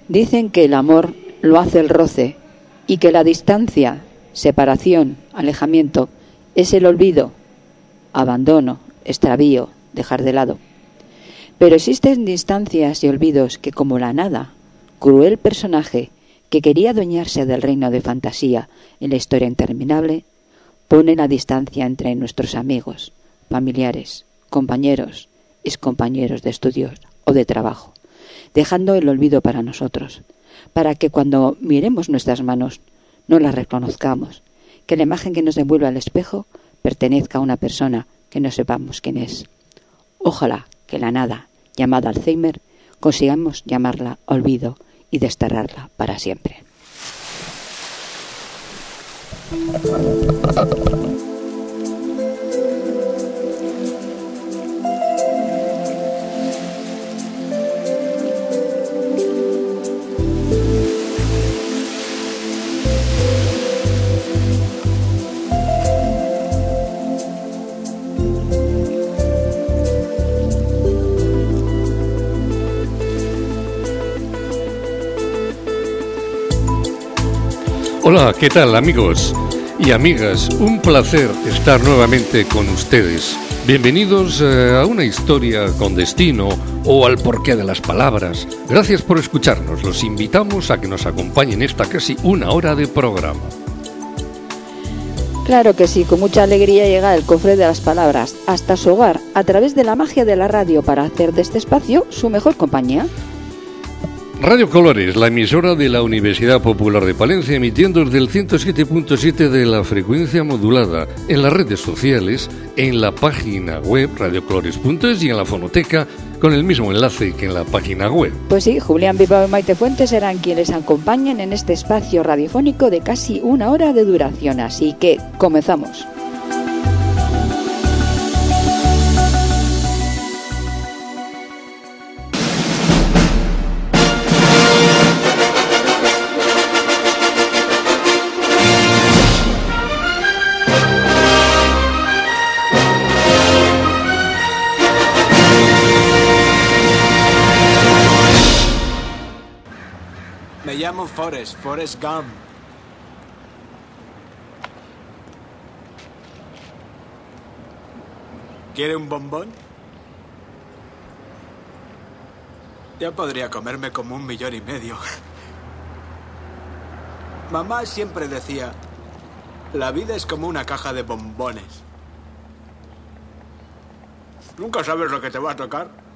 Dicen que el amor lo hace el roce y que la distancia, separación, alejamiento, es el olvido, abandono, extravío, dejar de lado. Pero existen distancias y olvidos que, como la nada, cruel personaje que quería adueñarse del reino de fantasía en la historia interminable, pone la distancia entre nuestros amigos, familiares, compañeros, excompañeros de estudios o de trabajo, dejando el olvido para nosotros, para que cuando miremos nuestras manos no las reconozcamos, que la imagen que nos devuelve al espejo pertenezca a una persona que no sepamos quién es. Ojalá que la nada, llamada Alzheimer, consigamos llamarla olvido y desterrarla para siempre. Hola, ¿qué tal, amigos y amigas? Un placer estar nuevamente con ustedes. Bienvenidos a una historia con destino o al porqué de las palabras. Gracias por escucharnos. Los invitamos a que nos acompañen esta casi una hora de programa. Claro que sí, con mucha alegría llega el cofre de las palabras hasta su hogar a través de la magia de la radio para hacer de este espacio su mejor compañía. Radio Colores, la emisora de la Universidad Popular de Palencia, emitiendo desde el 107.7 de la frecuencia modulada, en las redes sociales, en la página web radiocolores.es y en la fonoteca con el mismo enlace que en la página web. Pues sí, Julián Bilbao y Maite Fuentes serán quienes acompañen en este espacio radiofónico de casi una hora de duración, así que comenzamos. Me llamo Forrest Gump. ¿Quiere un bombón? Ya podría comerme como 1,5 millones. Mamá siempre decía, la vida es como una caja de bombones. Nunca sabes lo que te va a tocar.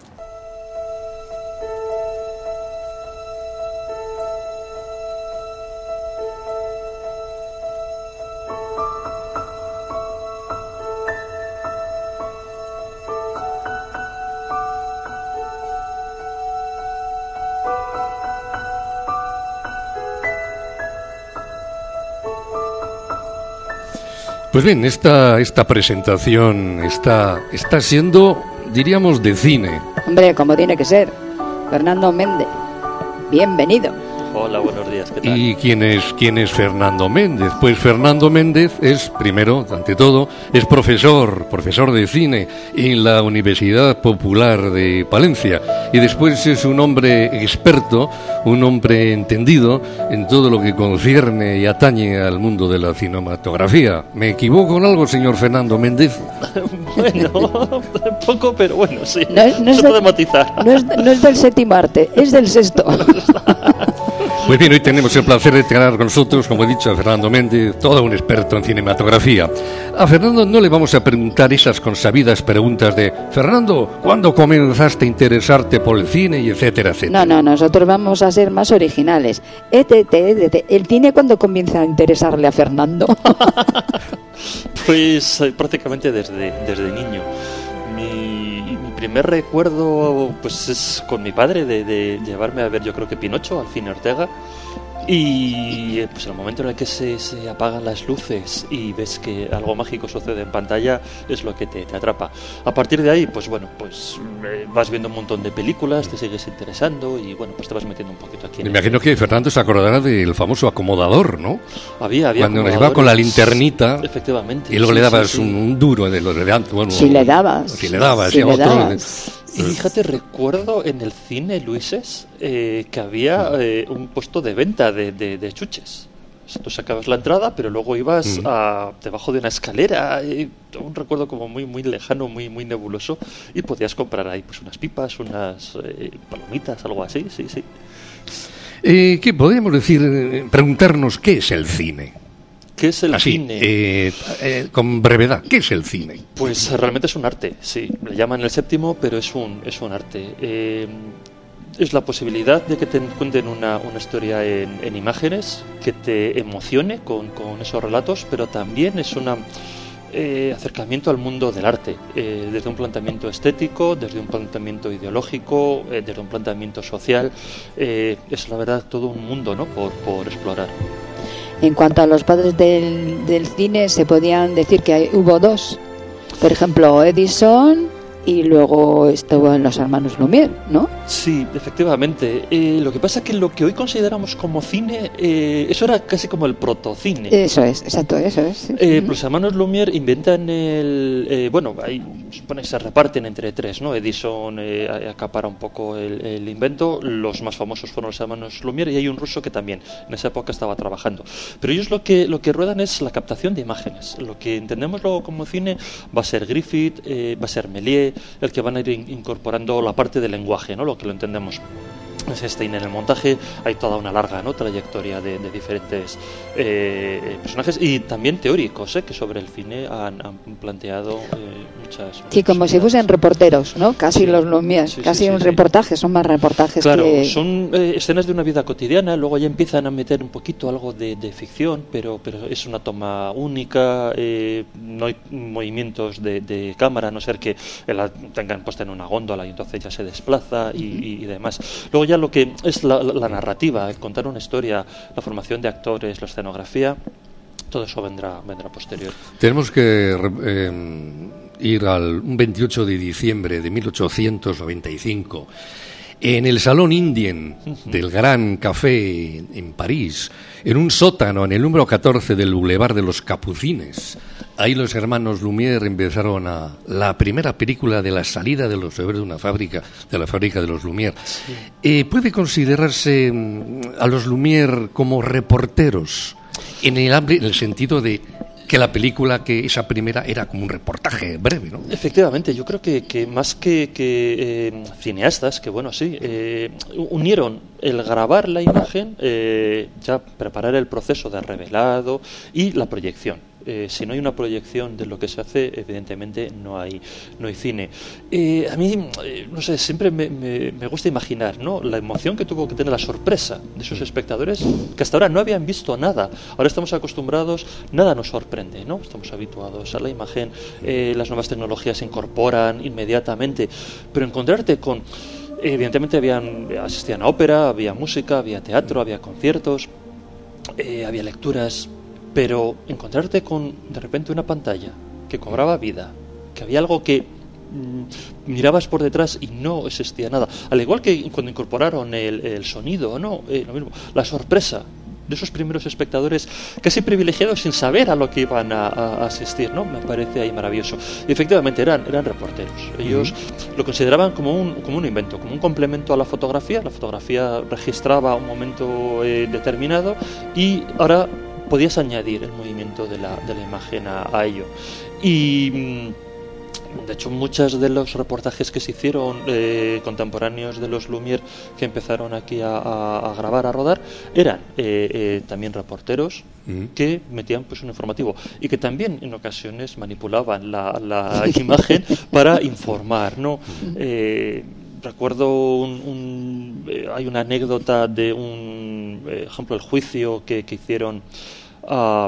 Pues bien, esta presentación está siendo, diríamos, de cine. Hombre, como tiene que ser. Fernando Méndez, bienvenido. Hola, buenos días, ¿qué tal? ¿Y quién es Fernando Méndez? Pues Fernando Méndez es, primero, ante todo, es profesor de cine en la Universidad Popular de Palencia. Y después es un hombre experto, un hombre entendido en todo lo que concierne y atañe al mundo de la cinematografía. ¿Me equivoco en algo, señor Fernando Méndez? Bueno, poco, pero bueno, sí. No se puede matizar. No es del séptimo arte, es del sexto. Pues bien, hoy tenemos el placer de tener con nosotros, como he dicho, a Fernando Méndez, todo un experto en cinematografía. A Fernando no le vamos a preguntar esas consabidas preguntas de Fernando, ¿cuándo comenzaste a interesarte por el cine? Y etcétera, etcétera. No, nosotros vamos a ser más originales. ¿El cine cuándo comienza a interesarle a Fernando? Pues prácticamente desde niño. Mi primer recuerdo pues es con mi padre de llevarme a ver, yo creo que Pinocho, al cine Ortega. Y pues en el momento en el que se apagan las luces y ves que algo mágico sucede en pantalla, es lo que te atrapa. A partir de ahí, pues bueno, vas viendo un montón de películas, te sigues interesando y bueno, pues te vas metiendo un poquito aquí. Me imagino que Fernando se acordará del famoso acomodador, ¿no? Había cuando nos iba con la linternita. Efectivamente. Y luego le dabas un duro de los de antes. Bueno, si le dabas. Si le dabas, sí, otro. Y fíjate, recuerdo en el cine Luises que había un puesto de venta de chuches. Tú sacabas la entrada, pero luego ibas debajo de una escalera, un recuerdo como muy muy lejano, muy muy nebuloso, y podías comprar ahí pues unas pipas, unas palomitas, algo así, sí. ¿Qué podríamos decir? Preguntarnos qué es el cine. ¿Qué es el cine? Con brevedad, ¿qué es el cine? Pues realmente es un arte, sí. Le llaman el séptimo, pero es un arte. Es la posibilidad de que te cuenten una historia en imágenes, que te emocione con esos relatos, pero también es un acercamiento al mundo del arte, desde un planteamiento estético, desde un planteamiento ideológico, desde un planteamiento social. Es la verdad todo un mundo, ¿no?, por explorar. En cuanto a los padres del cine, se podían decir que hubo dos. Por ejemplo, Edison, y luego estaban los hermanos Lumière, ¿no? Sí, efectivamente. Lo que pasa es que lo que hoy consideramos como cine, eso era casi como el protocine. Eso es, exacto, eso es. Los hermanos Lumière inventan ahí se reparten entre tres, ¿no? Edison acapara un poco el invento, los más famosos fueron los hermanos Lumière y hay un ruso que también en esa época estaba trabajando. Pero ellos lo que ruedan es la captación de imágenes. Lo que entendemos luego como cine va a ser Griffith, va a ser Méliès, el que van a ir incorporando la parte del lenguaje, ¿no?, lo que lo entendemos. En el montaje hay toda una larga, ¿no?, trayectoria de diferentes personajes y también teóricos que sobre el cine han planteado muchas. Sí, como si fuesen reporteros, ¿no? Casi los Lumière, casi un reportaje, son más reportajes. Claro, que... son escenas de una vida cotidiana, luego ya empiezan a meter un poquito algo de ficción, pero es una toma única, no hay movimientos de cámara, a no ser que la tengan puesta en una góndola y entonces ya se desplaza y demás. Luego ya lo que es la narrativa, el contar una historia, la formación de actores, la escenografía, todo eso vendrá posterior. Tenemos que ir al 28 de diciembre de 1895 en el Salón Indien del Gran Café en París, en un sótano en el número 14 del Boulevard de los Capucines. Ahí los hermanos Lumière empezaron la primera película de la salida de los obreros de la fábrica de los Lumière. Sí. ¿Puede considerarse a los Lumière como reporteros en el sentido de que la película, que esa primera era como un reportaje breve, ¿no? Efectivamente, yo creo que más que cineastas, que bueno, sí, unieron el grabar la imagen, ya preparar el proceso de revelado y la proyección. Si no hay una proyección de lo que se hace, evidentemente no hay cine. A mí, no sé, siempre me gusta imaginar, ¿no?, la emoción que tuvo que tener, la sorpresa de esos espectadores que hasta ahora no habían visto nada. Ahora estamos acostumbrados, nada nos sorprende, ¿no? Estamos habituados a la imagen, las nuevas tecnologías se incorporan inmediatamente, pero encontrarte con... Evidentemente asistían a ópera, había música, había teatro, había conciertos, había lecturas... Pero encontrarte con, de repente, una pantalla que cobraba vida, que había algo que mirabas por detrás y no existía nada. Al igual que cuando incorporaron el sonido, ¿no? Lo mismo, la sorpresa de esos primeros espectadores casi privilegiados sin saber a lo que iban a asistir, ¿no? Me parece ahí maravilloso. Y efectivamente eran reporteros. Ellos lo consideraban como un invento, como un complemento a la fotografía. La fotografía registraba un momento determinado y ahora podías añadir el movimiento de la imagen a ello. Y de hecho muchos de los reportajes que se hicieron contemporáneos de los Lumière, que empezaron aquí a grabar, a rodar, eran también reporteros que metían pues un informativo y que también en ocasiones manipulaban la imagen para informar, ¿no? Recuerdo hay una anécdota de un ejemplo, el juicio que hicieron a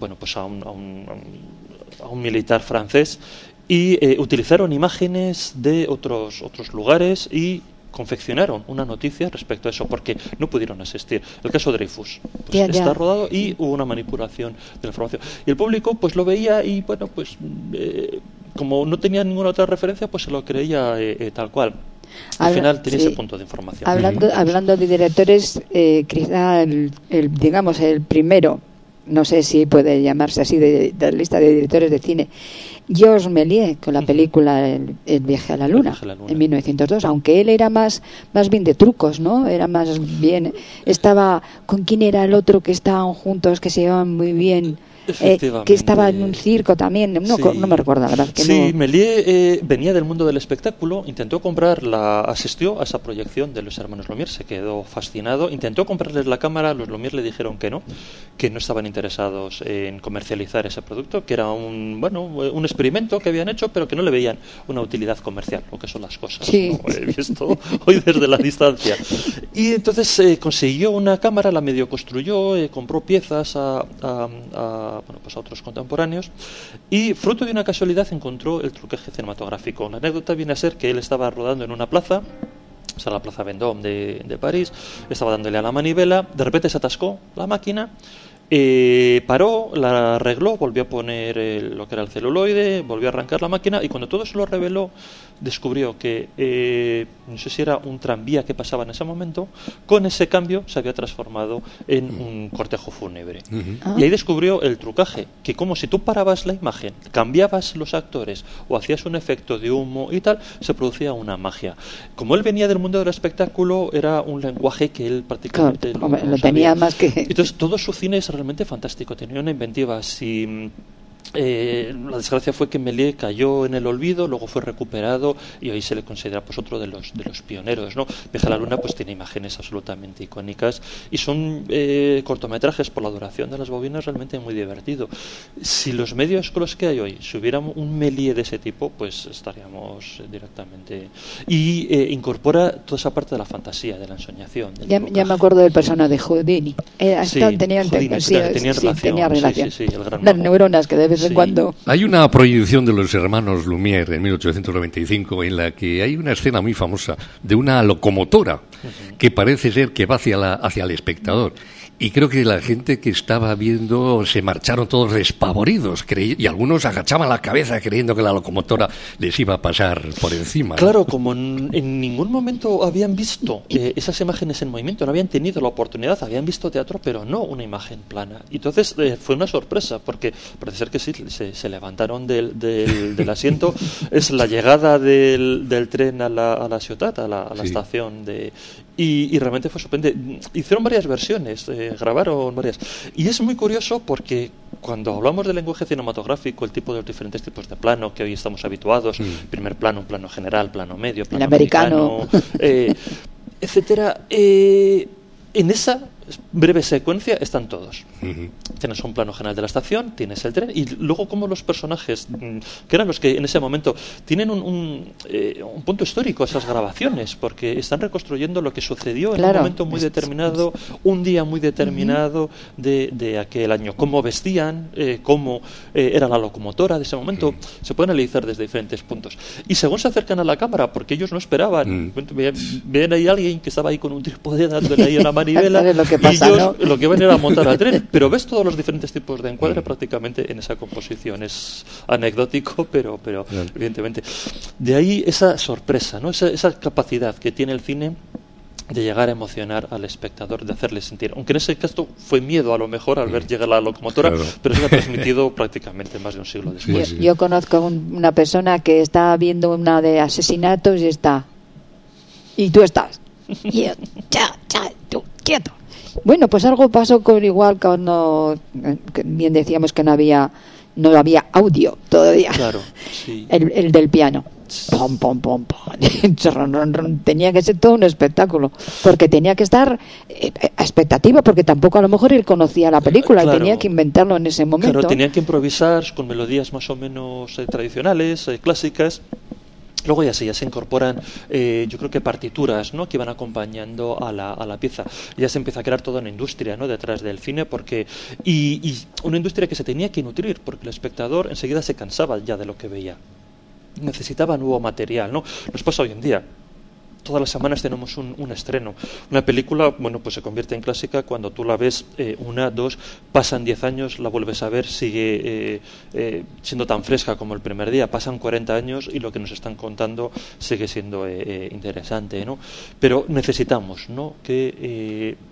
un militar francés y utilizaron imágenes de otros lugares y confeccionaron una noticia respecto a eso porque no pudieron asistir. El caso de Dreyfus está rodado y hubo una manipulación de la información y el público pues lo veía y bueno pues como no tenía ninguna otra referencia pues se lo creía tal cual. Al final tiene ese punto de información. Hablando de directores, quizá el primero, no sé si puede llamarse así, de la lista de directores de cine, Georges Méliès con la película El viaje a la luna, en 1902, aunque él era más bien de trucos, ¿no? Era más bien, estaba, ¿con quién era el otro que estaban juntos, que se llevaban muy bien? Que estaba en un circo también, no me recuerdo, la verdad. Que sí, Méliès venía del mundo del espectáculo, asistió a esa proyección de los hermanos Lumière, se quedó fascinado, intentó comprarles la cámara, los Lumière le dijeron que no estaban interesados en comercializar ese producto, que era un experimento que habían hecho, pero que no le veían una utilidad comercial, lo que son las cosas, sí. ¿no? He visto hoy desde la distancia. Y entonces consiguió una cámara, la medio construyó, compró piezas a otros contemporáneos, y fruto de una casualidad encontró el truqueje cinematográfico. La anécdota viene a ser que él estaba rodando en una plaza, la plaza Vendôme de París, estaba dándole a la manivela, de repente se atascó la máquina, paró, la arregló, volvió a poner lo que era el celuloide, volvió a arrancar la máquina, y cuando todo se lo reveló, descubrió que no sé si era un tranvía que pasaba en ese momento, con ese cambio se había transformado en un cortejo fúnebre. Y ahí descubrió el trucaje, que como si tú parabas la imagen, cambiabas los actores o hacías un efecto de humo y tal, se producía una magia. Como él venía del mundo del espectáculo, era un lenguaje que él prácticamente lo tenía más que... Entonces todo su cine es realmente fantástico, tenía una inventiva. La desgracia fue que Méliès cayó en el olvido, luego fue recuperado y hoy se le considera pues otro de los pioneros, ¿no? Viaje a la luna pues tiene imágenes absolutamente icónicas y son cortometrajes por la duración de las bobinas realmente muy divertido. Si los medios con los que hay hoy, si hubiera un Méliès de ese tipo, pues estaríamos directamente... Y incorpora toda esa parte de la fantasía, de la ensoñación. Ya me acuerdo del personaje de Houdini. Tenía relación. Sí, el gran las neuronas que debes en cuando. Hay una proyección de los hermanos Lumière en 1895 en la que hay una escena muy famosa de una locomotora que parece ser que va hacia el espectador. Y creo que la gente que estaba viendo se marcharon todos despavoridos y algunos agachaban la cabeza creyendo que la locomotora les iba a pasar por encima. Claro, como en ningún momento habían visto esas imágenes en movimiento, no habían tenido la oportunidad, habían visto teatro, pero no una imagen plana. Y entonces fue una sorpresa, porque parece ser que sí, se levantaron del asiento. Es la llegada del tren a la ciudad, a la estación y realmente fue sorprendente. Hicieron varias versiones, grabaron varias. Y es muy curioso porque cuando hablamos del lenguaje cinematográfico, el tipo de los diferentes tipos de plano que hoy estamos habituados, primer plano, un plano general, plano medio, plano americano, etcétera, en esa breve secuencia están todos. Tienes un plano general de la estación, tienes el tren y luego como los personajes que eran los que en ese momento tienen un punto histórico esas grabaciones, porque están reconstruyendo lo que sucedió en un momento muy determinado, un día muy determinado de aquel año, cómo vestían, cómo era la locomotora de ese momento. Se puede analizar desde diferentes puntos y según se acercan a la cámara, porque ellos no esperaban, ven ahí alguien que estaba ahí con un trípode dándole ahí a la manivela y ellos lo que van era a montar al tren, pero ves todos los diferentes tipos de encuadre prácticamente en esa composición. Es anecdótico, pero evidentemente de ahí esa sorpresa, ¿no? esa capacidad que tiene el cine de llegar a emocionar al espectador, de hacerle sentir, aunque en ese caso fue miedo a lo mejor al ver llegar la locomotora, pero se ha transmitido prácticamente más de un siglo después. Yo conozco una persona que está viendo una de asesinatos y tú estás tú quieto. Bueno, pues algo pasó igual cuando bien decíamos que no había audio todavía. Claro, sí. El del piano. Pom, pom, pom, pom. Tenía que ser todo un espectáculo, porque tenía que estar a expectativa, porque tampoco a lo mejor él conocía la película, claro, y tenía que inventarlo en ese momento. Claro, tenían que improvisar con melodías más o menos tradicionales, clásicas. Luego ya se incorporan, yo creo que partituras, ¿no?, que van acompañando a la pieza. Ya se empieza a crear toda una industria, ¿no?, detrás del cine, y una industria que se tenía que nutrir, porque el espectador enseguida se cansaba ya de lo que veía. Necesitaba nuevo material, ¿no? Nos pasa hoy en día. Todas las semanas tenemos un estreno. Una película, bueno, pues se convierte en clásica cuando tú la ves una, dos, pasan 10 años, la vuelves a ver, sigue siendo tan fresca como el primer día. Pasan 40 años y lo que nos están contando sigue siendo interesante, ¿no? Pero necesitamos, ¿no?, que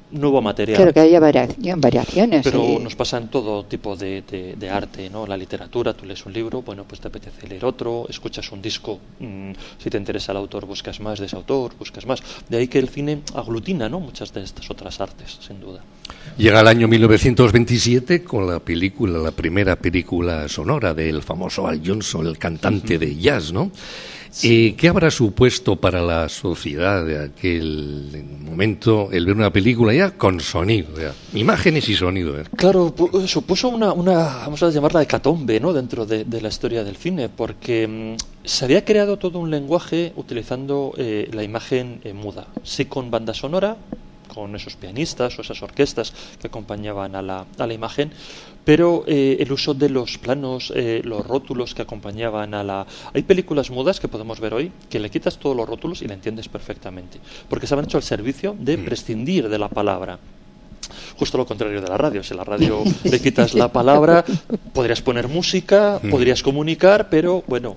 nuevo material. Claro que haya variaciones. Pero sí. nos pasa en todo tipo de arte, ¿no? La literatura, tú lees un libro, bueno, pues te apetece leer otro, escuchas un disco, si te interesa el autor, buscas más de ese autor, buscas más. De ahí que el cine aglutina, ¿no? Muchas de estas otras artes, sin duda. Llega el año 1927 con la primera película sonora del famoso Al Johnson, el cantante de jazz, ¿no? Sí. ¿Qué habrá supuesto para la sociedad de aquel momento el ver una película ya con sonido, ya, imágenes y sonido? Claro, supuso una vamos a llamarla hecatombe, ¿no? Dentro de la historia del cine, porque se había creado todo un lenguaje utilizando la imagen muda, sí con banda sonora, con esos pianistas o esas orquestas que acompañaban a la imagen, pero el uso de los planos, los rótulos que acompañaban a la... Hay películas mudas que podemos ver hoy que le quitas todos los rótulos y la entiendes perfectamente, porque se han hecho al servicio de prescindir de la palabra. Justo lo contrario de la radio. Si a la radio le quitas la palabra, podrías poner música, podrías comunicar, pero bueno,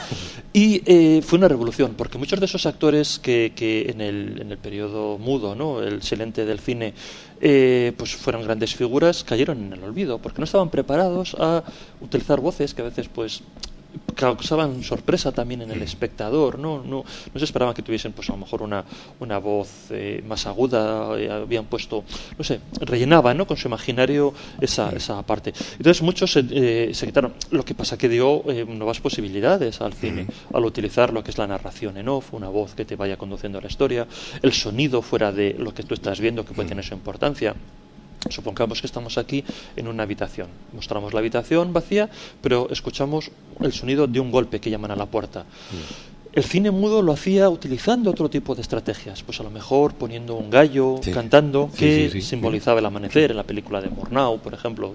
Y fue una revolución, porque muchos de esos actores que en el periodo mudo, ¿no? El silente del cine, pues fueron grandes figuras, cayeron en el olvido, porque no estaban preparados a utilizar voces que a veces pues causaban sorpresa también en el espectador, no se esperaban que tuviesen pues a lo mejor una voz más aguda, habían puesto, no sé, rellenaban, ¿no? Con su imaginario esa parte. Entonces muchos se quitaron. Lo que pasa que dio nuevas posibilidades al cine al utilizar lo que es la narración en off, una voz que te vaya conduciendo a la historia, el sonido fuera de lo que tú estás viendo que puede tener su importancia. Supongamos que estamos aquí en una habitación. Mostramos la habitación vacía, pero escuchamos el sonido de un golpe que llaman a la puerta. El cine mudo lo hacía utilizando otro tipo de estrategias. Pues a lo mejor poniendo un gallo, cantando, que simbolizaba el amanecer en la película de Murnau, por ejemplo,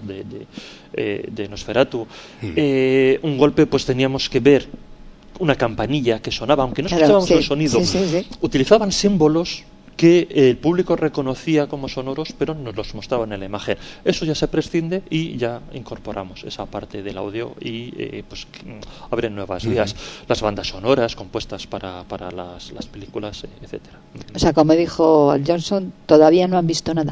de Nosferatu. Un golpe, pues teníamos que ver una campanilla que sonaba, aunque no escuchábamos el sonido. Utilizaban símbolos que el público reconocía como sonoros, pero nos los mostraban en la imagen. Eso ya se prescinde y ya incorporamos esa parte del audio y pues abren nuevas vías. Las bandas sonoras compuestas para las películas, etcétera. O sea, como dijo Al Johnson, todavía no han visto nada.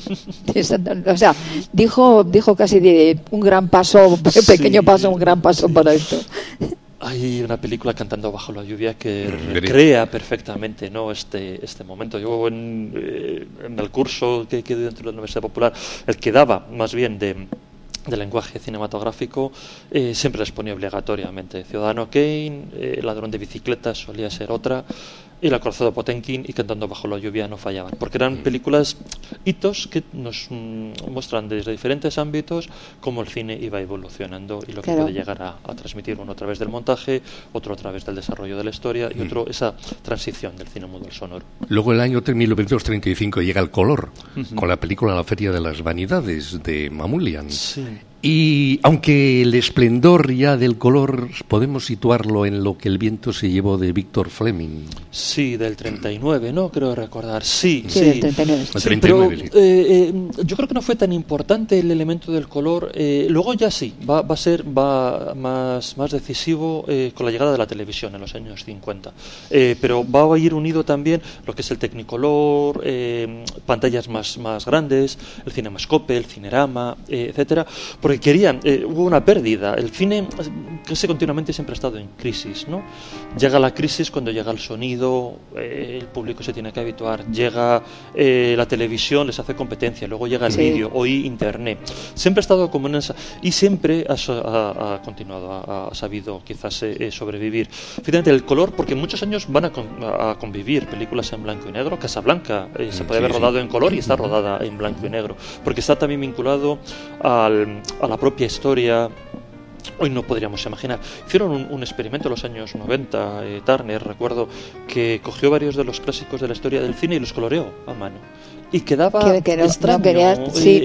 O sea, dijo casi de un gran paso, pequeño paso, un gran paso para esto. Hay una película Cantando bajo la lluvia que recrea perfectamente, ¿no? este momento. Yo en el curso que dio dentro de la Universidad Popular, el que daba más bien de lenguaje cinematográfico, siempre les ponía obligatoriamente Ciudadano Kane, Ladrón de bicicletas solía ser otra, y El acorazado Potemkin y Cantando bajo la lluvia no fallaban, porque eran películas hitos que nos muestran desde diferentes ámbitos cómo el cine iba evolucionando y lo que puede llegar a transmitir, uno a través del montaje, otro a través del desarrollo de la historia y otro esa transición del cine mudo al sonoro. Luego el año 1935 llega el color con la película La Feria de las Vanidades de Mamoulian. Sí. Y aunque el esplendor ya del color podemos situarlo en Lo que el viento se llevó de Victor Fleming. Sí, del 39, ¿no? Creo recordar. Sí, del 39. El 39, pero, yo creo que no fue tan importante el elemento del color. Luego ya sí, va a ser más decisivo con la llegada de la televisión en los años 50. Pero va a ir unido también lo que es el Technicolor, pantallas más grandes, el Cinemascope, el Cinerama, etcétera. Porque querían, hubo una pérdida. El cine casi continuamente siempre ha estado en crisis, ¿no? Llega la crisis cuando llega el sonido, el público se tiene que habituar, llega la televisión, les hace competencia, luego llega el vídeo, hoy internet. Siempre ha estado como en esa... Y siempre ha continuado, ha sabido quizás sobrevivir. Fíjate, el color, porque muchos años van a convivir películas en blanco y negro. Casablanca se puede haber rodado en color y está rodada en blanco y negro, porque está también vinculado a la propia historia. Hoy no podríamos imaginar. Hicieron un experimento en los años 90, Turner, recuerdo, que cogió varios de los clásicos de la historia del cine y los coloreó a mano. Y quedaba extraño.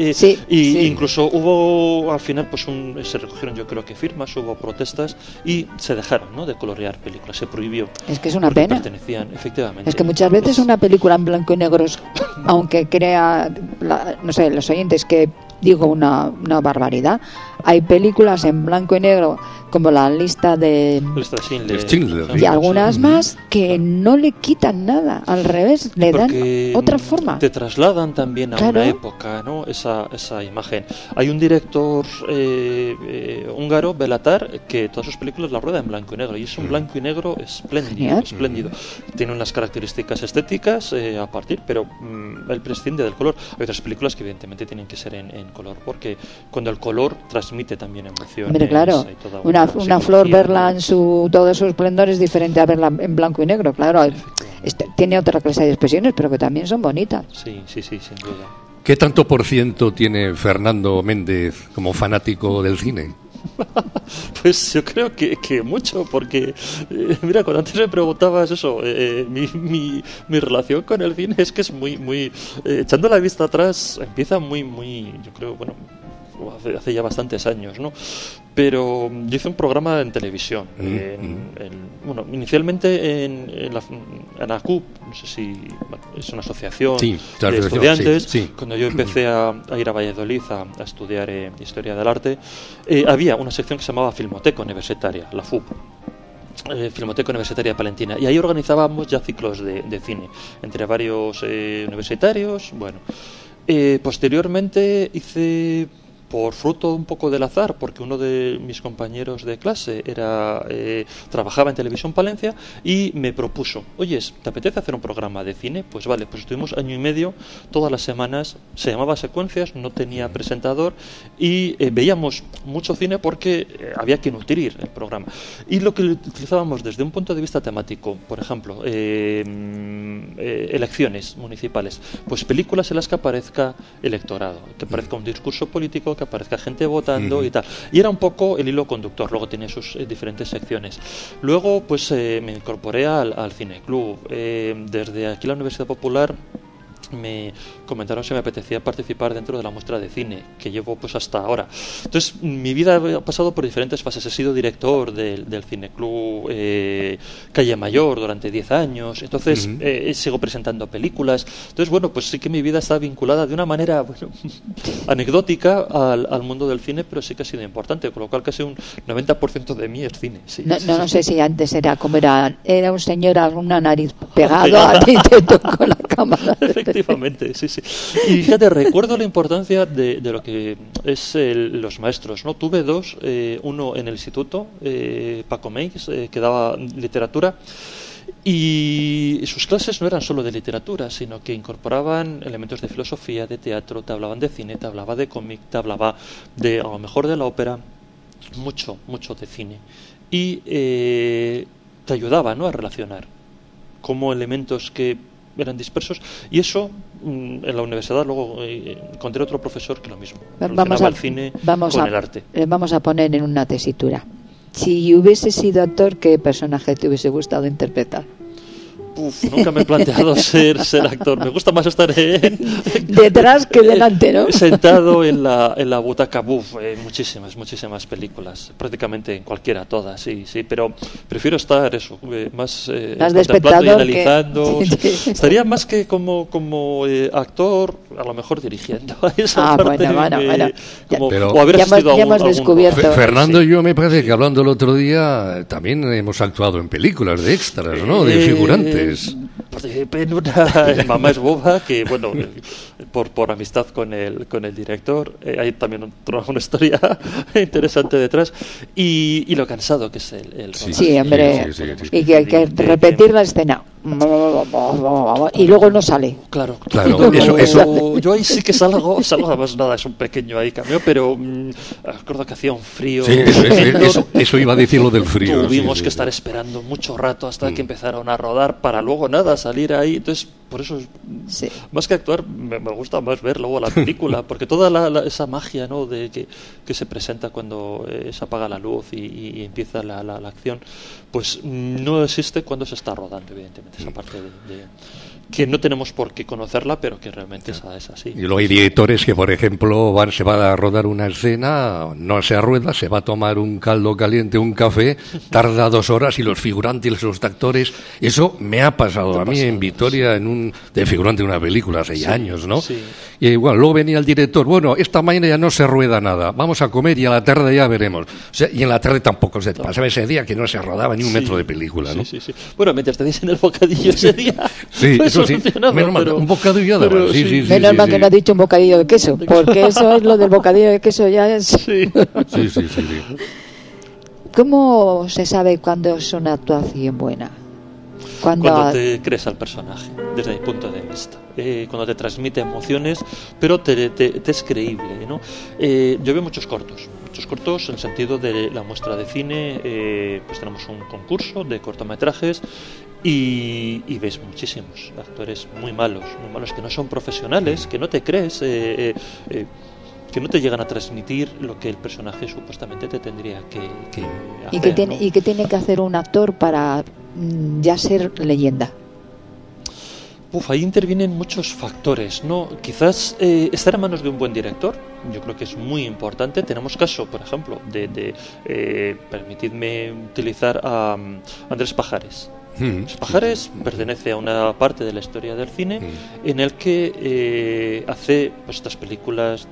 Incluso hubo, al final, pues se recogieron, yo creo que firmas, hubo protestas y se dejaron, ¿no?, de colorear películas. Se prohibió. Es que es una pena. Pertenecían, efectivamente. Es que muchas veces una película en blanco y negro, aunque crea, no sé, los oyentes que digo una barbaridad, hay películas en blanco y negro, como la lista de Schindler, y algunas más que no le quitan nada, al revés, le porque dan otra forma. Te trasladan también a Claro. una época, ¿no? Esa imagen. Hay un director húngaro, Belatar, que todas sus películas las rueda en blanco y negro, y es un blanco y negro Genial. espléndido. Tiene unas características estéticas a partir, pero él prescinde del color. Hay otras películas que evidentemente tienen que ser en color, porque cuando el color transmite también emociones. Hombre, claro, hay toda una flor verla en todo su esplendor es diferente a verla en blanco y negro, claro. Tiene otra clase de expresiones, pero que también son bonitas. Sí, sin duda. ¿Qué tanto por ciento tiene Fernando Méndez como fanático del cine? Pues yo creo que mucho, porque mira, cuando antes me preguntabas eso, mi relación con el cine es que es muy echando la vista atrás, empieza muy, yo creo, bueno, hace ya bastantes años, ¿no? Pero yo hice un programa en televisión, bueno, inicialmente en la CUP, no sé si es una asociación de estudiantes. Sí. Cuando yo empecé a ir a Valladolid a estudiar Historia del Arte, había una sección que se llamaba Filmoteca Universitaria, la FUP. Filmoteca Universitaria Palentina, y ahí organizábamos ya ciclos de cine entre varios universitarios. Bueno, posteriormente hice, por fruto un poco del azar, porque uno de mis compañeros de clase trabajaba en Televisión Palencia y me propuso, oye, ¿te apetece hacer un programa de cine? Pues vale, pues estuvimos año y medio, todas las semanas, se llamaba Secuencias, no tenía presentador y veíamos mucho cine porque había que nutrir el programa. Y lo que utilizábamos desde un punto de vista temático, por ejemplo, elecciones municipales, pues películas en las que aparezca electorado, que aparezca un discurso político, que aparezca gente votando y tal. Y era un poco el hilo conductor, luego tenía sus diferentes secciones. Luego pues me incorporé al Cineclub. Desde aquí la Universidad Popular me comentaron si me apetecía participar dentro de la muestra de cine que llevo pues hasta ahora. Entonces mi vida ha pasado por diferentes fases. He sido director del Cineclub Calle Mayor durante 10 años. Entonces sigo presentando películas. Entonces bueno, pues sí que mi vida está vinculada de una manera, bueno, anecdótica al mundo del cine, pero sí que ha sido importante, con lo cual casi un 90% de mí es cine. Sí, no sé si antes era como era un señor a una nariz pegado a ti, te tocó la cámara. Efectivamente, sí. Y fíjate, recuerdo la importancia de lo que es los maestros, ¿no? Tuve dos, uno en el instituto, Paco Meis, que daba literatura, y sus clases no eran solo de literatura, sino que incorporaban elementos de filosofía, de teatro, te hablaban de cine, te hablaba de cómic, te hablaba de, a lo mejor, de la ópera, mucho de cine. Y te ayudaba, ¿no?, a relacionar como elementos que eran dispersos, y eso en la universidad luego encontré otro profesor que lo mismo relacionaba el cine con el arte. Vamos a poner en una tesitura: si hubiese sido actor, ¿qué personaje te hubiese gustado interpretar? Nunca me he planteado ser actor. Me gusta más estar detrás que delante, ¿no? Sentado en la butaca. Muchísimas películas, prácticamente en cualquiera, todas, sí, pero prefiero estar eso, más contemplando y analizando. Sí. Estaría más que como actor, a lo mejor dirigiendo. Esa parte bueno. O haber asistido ya hemos descubierto. Fernando y yo, me parece que hablando el otro día también hemos actuado en películas de extras, ¿no? De figurantes. Participé en una Mamá es boba, que bueno, por amistad con el director, hay también una historia interesante detrás, y lo cansado que es el sí, hombre, sí. Y que hay que repetir la escena y luego no sale. Claro. Eso. Yo ahí sí que salgo además nada, es un pequeño ahí cambio, pero recuerdo que hacía un frío. Sí, eso iba a decir lo del frío. Tuvimos que estar esperando mucho rato hasta que empezaron a rodar para luego nada salir ahí. Entonces, por eso más que actuar me gusta más ver luego la película, porque toda esa magia, ¿no?, de que se presenta cuando se apaga la luz y empieza la acción, pues no existe cuando se está rodando, evidentemente, esa parte de que no tenemos por qué conocerla, pero que realmente es así. Y luego hay directores que, por ejemplo, se va a rodar una escena, no se rueda, se va a tomar un caldo caliente, un café, tarda 2 horas, y los figurantes, los actores, eso me ha pasado a mí en Vitoria, en un de figurante de una película hace años, ¿no? Sí. Y igual, luego venía el director, bueno, esta mañana ya no se rueda nada, vamos a comer y a la tarde ya veremos. O sea, y en la tarde tampoco se pasaba ese día que no se rodaba ni un metro de película, ¿no? Sí. Bueno, mientras te diesen el bocadillo ese día, sí, pues eso sí, menos mal, un bocadillo ya daba, sí. Menos mal que no ha dicho un bocadillo de queso, porque eso es lo del bocadillo de queso ya es... Sí. ¿Cómo se sabe cuándo es una actuación buena? Cuando te crees al personaje, desde mi punto de vista. Cuando te transmite emociones, pero te es creíble, ¿no? Yo veo muchos cortos en el sentido de la muestra de cine. Pues tenemos un concurso de cortometrajes y ves muchísimos actores muy malos que no son profesionales, que no te crees, que no te llegan a transmitir lo que el personaje supuestamente te tendría que hacer. ¿Y qué tiene que hacer un actor para ya ser leyenda? Ahí intervienen muchos factores, ¿no? Quizás estar a manos de un buen director, yo creo que es muy importante. Tenemos caso, por ejemplo, permitidme utilizar a Andrés Pajares. Pajares pertenece a una parte de la historia del cine en el que hace pues, estas películas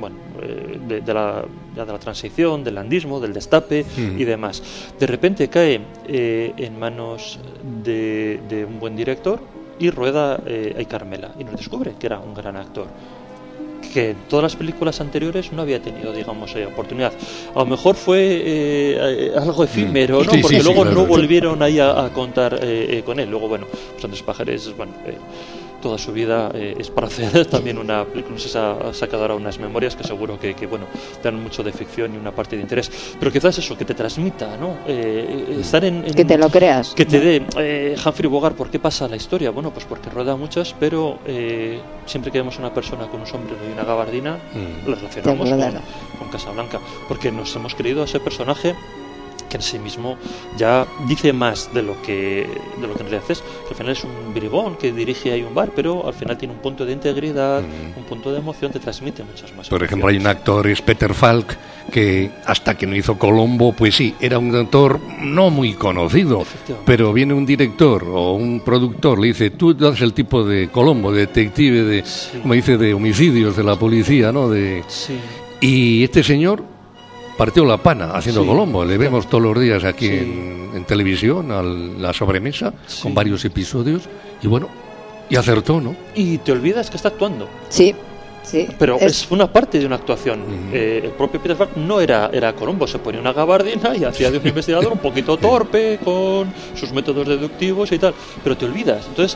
de la transición, del landismo, del destape y demás. De repente cae en manos de un buen director y rueda a Carmela y nos descubre que era un gran actor, que en todas las películas anteriores no había tenido, digamos, oportunidad. A lo mejor fue algo efímero, ¿no? Porque luego no volvieron ahí a contar con él. Luego, bueno, pues Andrés Pajares, toda su vida es para hacer también una película. No sé si ha sacado ahora unas memorias que seguro que dan mucho de ficción y una parte de interés. Pero quizás eso, que te transmita, ¿no? Estar en que te lo creas. Que te dé Humphrey Bogart. ¿Por qué pasa la historia? Bueno, pues porque rueda muchas, pero siempre que vemos una persona con un sombrero y una gabardina, lo relacionamos con Casablanca. Porque nos hemos creído a ese personaje que en sí mismo ya dice más de lo que en realidad es. Que al final es un bribón que dirige ahí un bar, pero al final tiene un punto de integridad, un punto de emoción, te transmite muchas más. Por ejemplo, hay un actor, es Peter Falk, que hasta que no hizo Colombo, pues sí, era un actor no muy conocido, pero viene un director o un productor, le dice, tú das el tipo de Colombo, de detective, como dice, de homicidios de la policía, ¿no? Y este señor partió la pana haciendo Colombo. Le vemos todos los días aquí en televisión, a la sobremesa, con varios episodios. Y bueno, y acertó, ¿no? Y te olvidas que está actuando. Sí. Pero es una parte de una actuación. El propio Peter Falk no era Colombo, se ponía una gabardina y hacía de un investigador un poquito torpe, con sus métodos deductivos y tal. Pero te olvidas. Entonces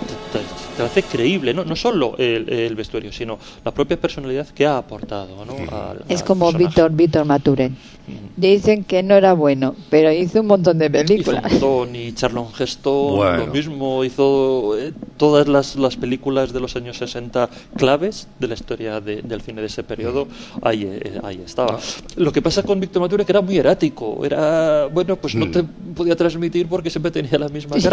te hace creíble, no solo el vestuario, sino la propia personalidad que ha aportado, ¿no? Es como Víctor Maturen. Dicen que no era bueno, pero hizo un montón de películas. Hizo un montón, y Charlton Heston lo mismo, hizo todas las películas de los años 60 claves de la historia del cine de ese periodo. Ahí estaba. Lo que pasa con Víctor Maturen que era muy erático, pues no te podía transmitir porque siempre tenía la misma cara.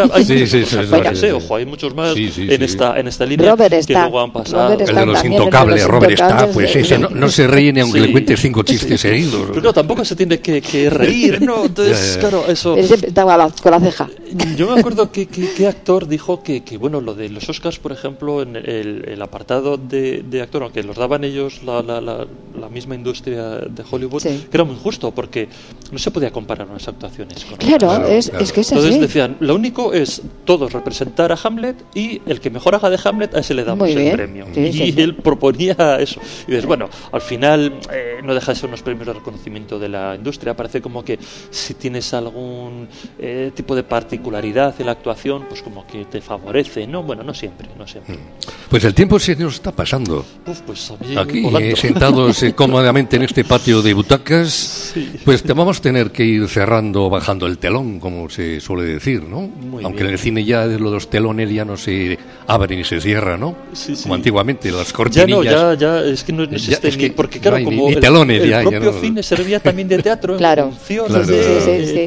Ojo, hay muchos más en esta línea que luego han pasado. El de los intocables, Robert está, pues ese no se ríe ni aunque le cuentes 5 chistes seguidos. Pero no, tampoco se tiene que reír, ¿no? Entonces, claro, eso... Estaba con la ceja. Yo me acuerdo que actor dijo que lo de los Oscars, por ejemplo, en el apartado de actor, aunque los daban ellos la misma industria de Hollywood, que era muy injusto, porque no se podía comparar unas actuaciones con otras. Es que es así. Entonces decían, lo único es todos representar a Hamlet y el que mejor haga de Hamlet, a ese le damos el premio. Y él proponía eso. Y dices, bueno, al final no deja de ser unos premios de reconocimiento de la industria. Parece como que si tienes algún tipo de particularidad en la actuación, pues como que te favorece, ¿no? Bueno, no siempre. Pues el tiempo se nos está pasando. Pues a mí, aquí, sentados cómodamente en este patio de butacas, pues te vamos a tener que ir cerrando, bajando el telón, como se suele decir, ¿no? Aunque en el cine ya los telones ya no se abren y se cierran, ¿no? Como antiguamente, las cortinillas. Ya, es que no existe ni... Porque claro, como ni telones, el propio cine servía también de teatro, claro. Funciones,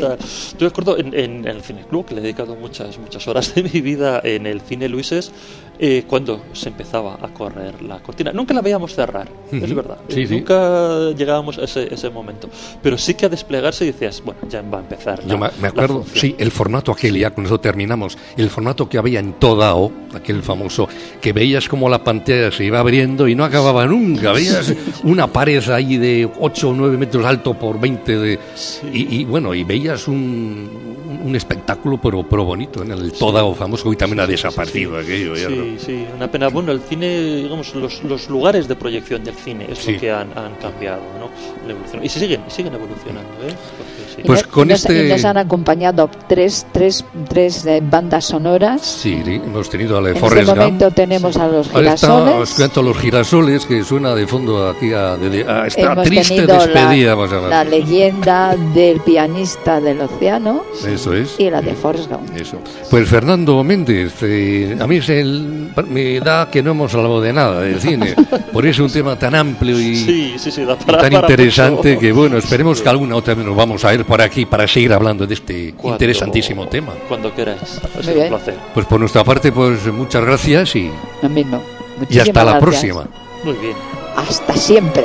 Yo recuerdo en el Cineclub, que le he dedicado muchas horas de mi vida en el Cine Luises, cuando se empezaba a correr la cortina. Nunca la veíamos cerrar, es verdad. Sí, sí. Nunca llegábamos a ese momento. Pero sí que a desplegarse decías, bueno, ya va a empezar. Yo me acuerdo, sí, el formato aquel, ya con eso terminamos, el formato que había en Todao, aquel famoso, que veías como la pantalla se iba abriendo y no acababa nunca. Veías una pared ahí de 8 o 9 metros alto por 20 de... Sí. Y bueno, y veías un espectáculo pero bonito en el Todao famoso, hoy también ha desaparecido aquello. Ya, ¿no? Sí, una pena. Bueno, el cine, digamos, los lugares de proyección del cine es lo que han cambiado, ¿no? Y siguen evolucionando, ¿eh? Porque, Pues nos han acompañado tres bandas sonoras. Sí, hemos tenido a la de En Forrest este momento Gump. tenemos a los Ahora Girasoles. está Los Girasoles, que suena de fondo aquí a esta Hemos triste tenido despedida, vamos a ver. la leyenda del pianista del océano. Eso es. Y la de Forrest Gump. Eso. Pues Fernando Méndez, a mí me da que no hemos hablado de nada del cine. Por eso es un tema tan amplio y da tan interesante que, bueno, esperemos que alguna otra vez nos vamos a ir por aquí para seguir hablando de este interesantísimo tema. Cuando queráis. Ha sido sido un placer. Pues por nuestra parte, pues muchas gracias y Lo mismo. hasta la Muchísimas gracias. próxima. Muy bien. Hasta siempre.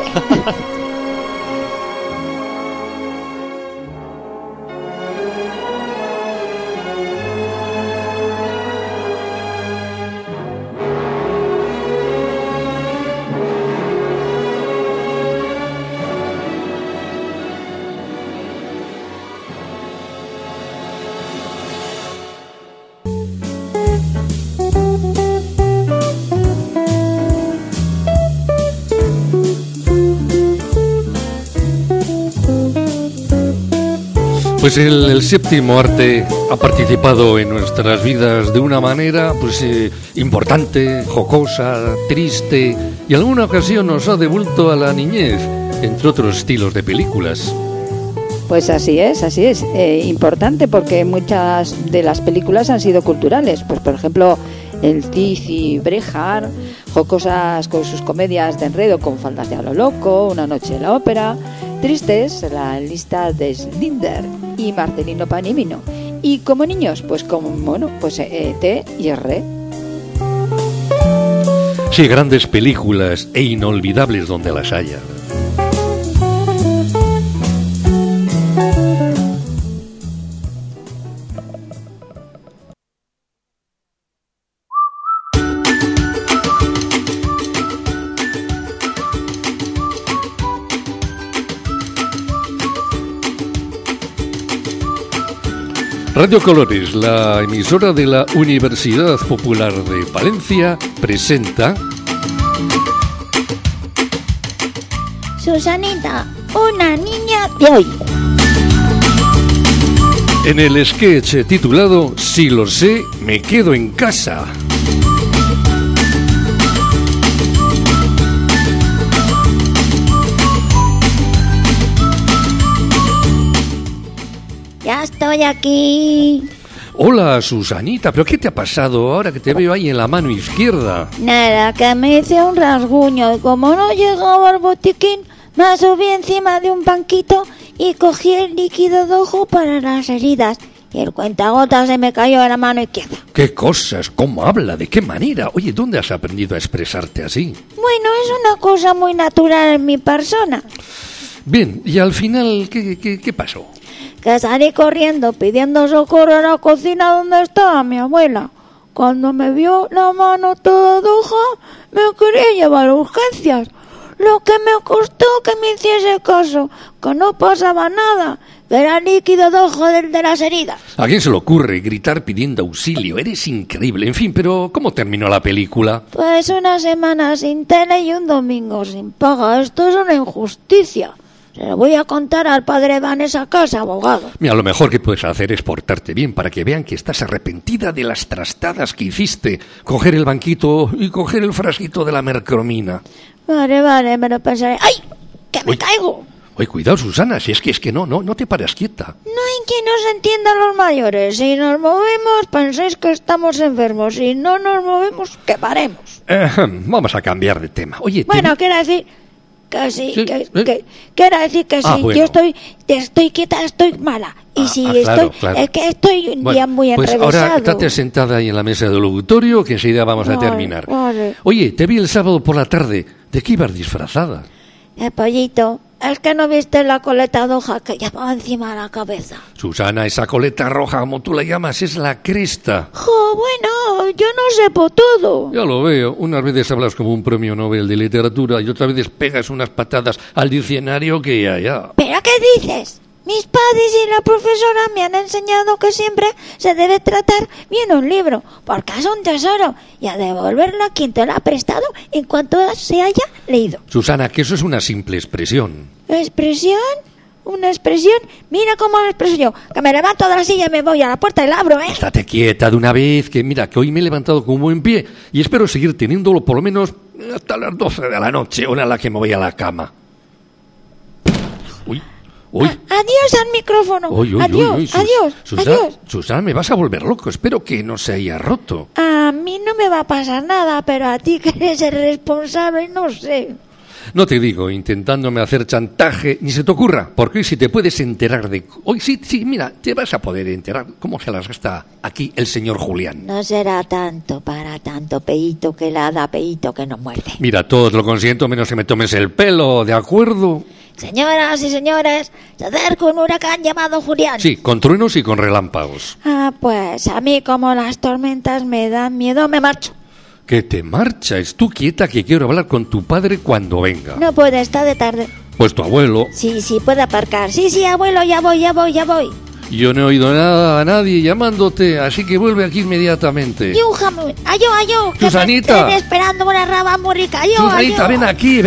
Pues el séptimo arte ha participado en nuestras vidas de una manera pues importante, jocosa, triste y en alguna ocasión nos ha devuelto a la niñez, entre otros estilos de películas. Pues así es. Importante porque muchas de las películas han sido culturales. Pues por ejemplo, el Cid y Brejar, jocosas con sus comedias de enredo con Faldas de a lo loco, Una noche en la ópera, tristes, La lista de Schindler y Marcelino Panimino. Y como niños, pues E.T. y R. Sí, grandes películas e inolvidables donde las haya. Radio Colores, la emisora de la Universidad Popular de Palencia, presenta Susanita, una niña de hoy. en el sketch titulado Si lo sé, me quedo en casa. Ya estoy aquí. Hola, Susanita, ¿pero qué te ha pasado ahora que te veo ahí en la mano izquierda? Nada, que me hice un rasguño y como no llegaba al botiquín, me subí encima de un banquito y cogí el líquido de ojo para las heridas. Y el cuentagotas se me cayó de la mano izquierda. ¿Qué cosas? ¿Cómo habla? ¿De qué manera? Oye, ¿dónde has aprendido a expresarte así? Bueno, es una cosa muy natural en mi persona. Bien, y al final, ¿qué pasó? Que salí corriendo pidiendo socorro a la cocina donde estaba mi abuela. Cuando me vio la mano toda doja, me quería llevar a urgencias. Lo que me costó que me hiciese caso, que no pasaba nada, que era líquido de ojo del de las heridas. ¿A quién se le ocurre gritar pidiendo auxilio? Eres increíble. En fin, pero ¿cómo terminó la película? Pues una semana sin tele y un domingo sin paga. Esto es una injusticia. Se lo voy a contar al padre Vanessa, que es abogado. Mira, lo mejor que puedes hacer es portarte bien para que vean que estás arrepentida de las trastadas que hiciste. Coger el banquito y coger el frasquito de la mercromina. Vale, me lo pensaré. ¡Ay! ¡Que me caigo! Oye, cuidado, Susana, si es que no te pares quieta. No hay quien nos entienda a los mayores. Si nos movemos, pensáis que estamos enfermos. Si no nos movemos, que paremos. Vamos a cambiar de tema. Oye, Bueno, quiero decir que sí, Sí, quiero decir que sí. Bueno. Yo estoy quieta, estoy mala. Y si claro, estoy, claro. es que estoy un día muy pues enrevesado. ahora estate sentada ahí en la mesa del locutorio, que enseguida vamos a Vale, terminar. vale. Oye, te vi el sábado por la tarde. ¿De qué ibas disfrazada? Pollito, es que no viste la coleta de hoja que llevaba encima de la cabeza. Susana, esa coleta roja, como tú la llamas, es la cresta. Jo, bueno, yo no sepo todo. Ya lo veo. Unas veces hablas como un premio Nobel de literatura y otras veces pegas unas patadas al diccionario que ya. ¿Pero qué dices? Mis padres y la profesora me han enseñado que siempre se debe tratar bien un libro, porque es un tesoro, y a devolverlo a quien te lo ha prestado en cuanto se haya leído. Susana, que eso es una simple expresión. ¿Expresión? ¿Una expresión? Mira cómo lo expreso yo, que me levanto de la silla y me voy a la puerta y la abro, ¿eh? Estate quieta de una vez, que mira, que hoy me he levantado con un buen pie y espero seguir teniéndolo por lo menos hasta las 12 de la noche, hora en la que me voy a la cama. Uy. Uy. Adiós al micrófono. Adiós. Susana, me vas a volver loco. Espero que no se haya roto. A mí no me va a pasar nada, pero a ti que eres el responsable, no sé. No te digo, intentándome hacer chantaje, ni se te ocurra, porque hoy si te puedes enterar de... Hoy sí, mira, te vas a poder enterar cómo se las gasta aquí el señor Julián. No será tanto para tanto, peito que la da, peito que no muerde. Mira, todos lo consiento, menos que me tomes el pelo, ¿de acuerdo? Señoras y señores, se acerca un huracán llamado Julián. Sí, con truenos y con relámpagos. Pues a mí como las tormentas me dan miedo, me marcho. Que te marchas, tú quieta que quiero hablar con tu padre cuando venga. No puede, está de tarde. Pues tu abuelo. Sí, puede aparcar. Sí, abuelo, ya voy. Yo no he oído nada a nadie llamándote, así que vuelve aquí inmediatamente. Ayó, que Susanita. me estén esperando una raba muy rica. Susanita, ven aquí.